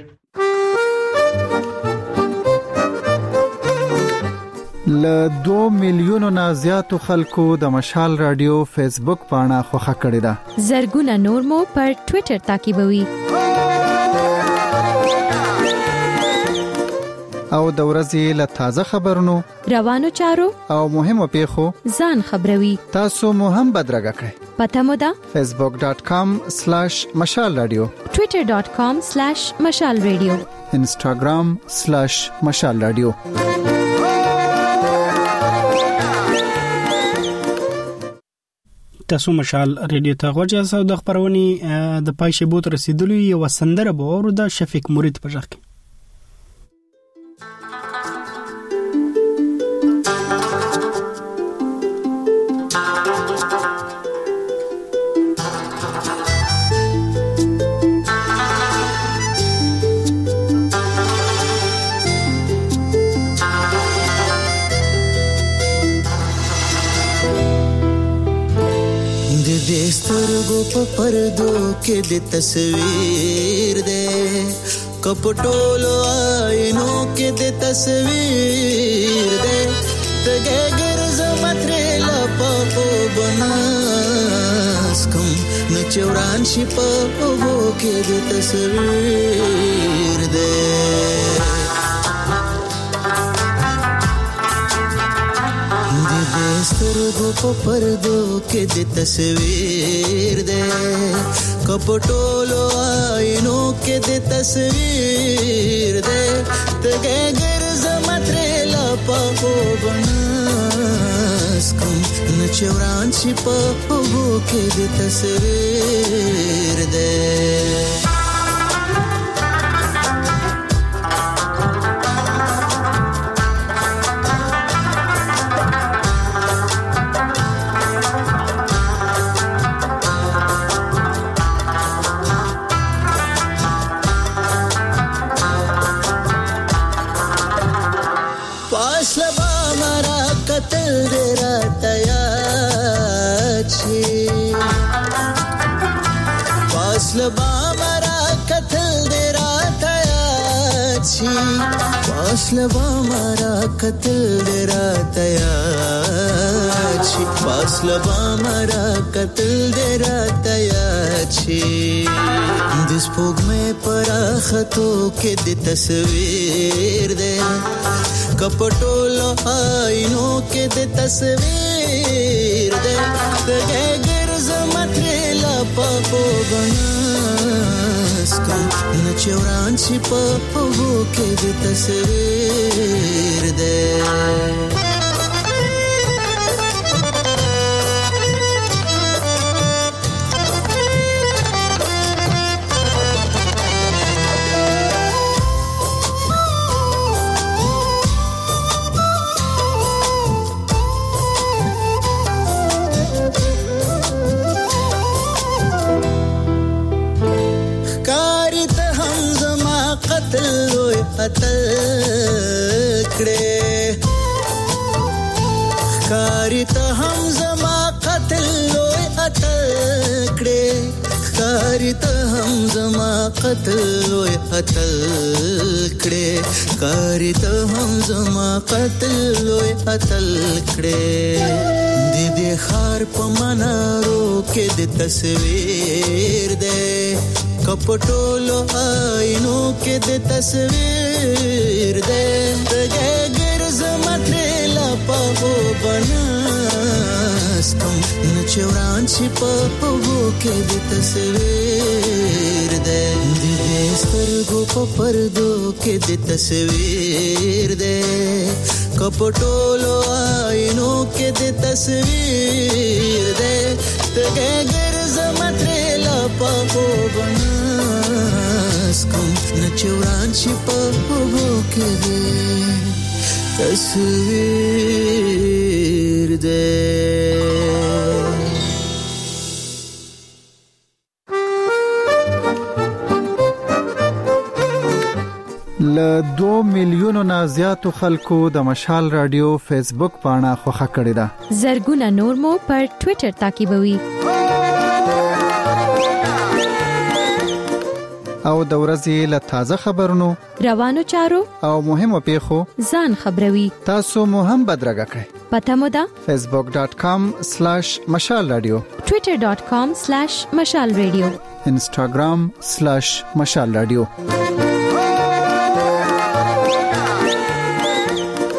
S18: ل 2 میلیونو نه زیاتو خلکو د مشال رادیو فیسبوک پاڼه خوښه کړې ده.
S10: زرګونه نور مو پر ټوئیټر تعقیبوي.
S18: او د ورځې له تازه خبرونو
S10: روانو چارو
S18: او مهمو پیښو
S10: ځان خبروي.
S18: تاسو مو هم بدرګه کړئ.
S10: پته مو ده
S18: facebook.com/مشال رادیو،
S10: twitter.com/مشال رادیو،
S18: instagram/مشال رادیو.
S1: تاسو مشال ریډیو ته غوږی یاست. د خبرونې د پای شیبو تر رسیدلو یو سندره به اورو د شفیق مرید په ژغ کې.
S3: سترګو په پردو کې د تصویر دې کپټولو آینو کې د تصویر دې تګه ګرځم ترې لپو بناس کوم نچوران شي په وو کې د تصویر دې سترګو په پردو کې د تصویر دې کپټولو آینو کې د تصویر دې تګه ګرځم ترې لپو بناس کوم نچوران شي په وو کې د تصویر دې فاصله مارا قتل درا تیار شي فاصله مارا قتل درا تیار شي د سپوږ مې پر خطو کې د تصویر دې کپټولو آینو کې د تصویر دې تګه ګرځم ترې لپو بناس کوم نچوران شي په وو کې د تصویر دې قتل کړه خاري ته هم زما قتل لوی قتل کړه خاري ته هم زما قتل لوی قتل کړه خاري ته هم زما قتل لوی قتل کړه دې خار په منارو کې د تصویر دې کپټولو آینو کې د تصویر دې تګه ګرځم ترې لپو بناس کوم نچوران شي په وو کې د تصویر دې سترګو په پردو کې د تصویر دې کپټولو آینو کې د تصویر دې تګه ګرځم ترې لپو بناس کوم نچوران شي په وو کې د تصویر دې
S18: له 2 میلیونو نه زیاتو خلکو د مشال رادیو فیسبوک پاڼه خوښه کړې ده.
S10: زرګونه نور مو پر ټوئیټر تعقیبوي.
S18: او د ورځې له تازه خبرونو
S10: روانو چارو
S18: او مهمو پیښو
S10: ځان خبروي.
S18: تاسو مو هم بدرګه کړئ.
S10: پته مو ده
S18: facebook.com/مشال رادیو،
S10: twitter.com/مشال رادیو،
S18: instagram/مشال رادیو.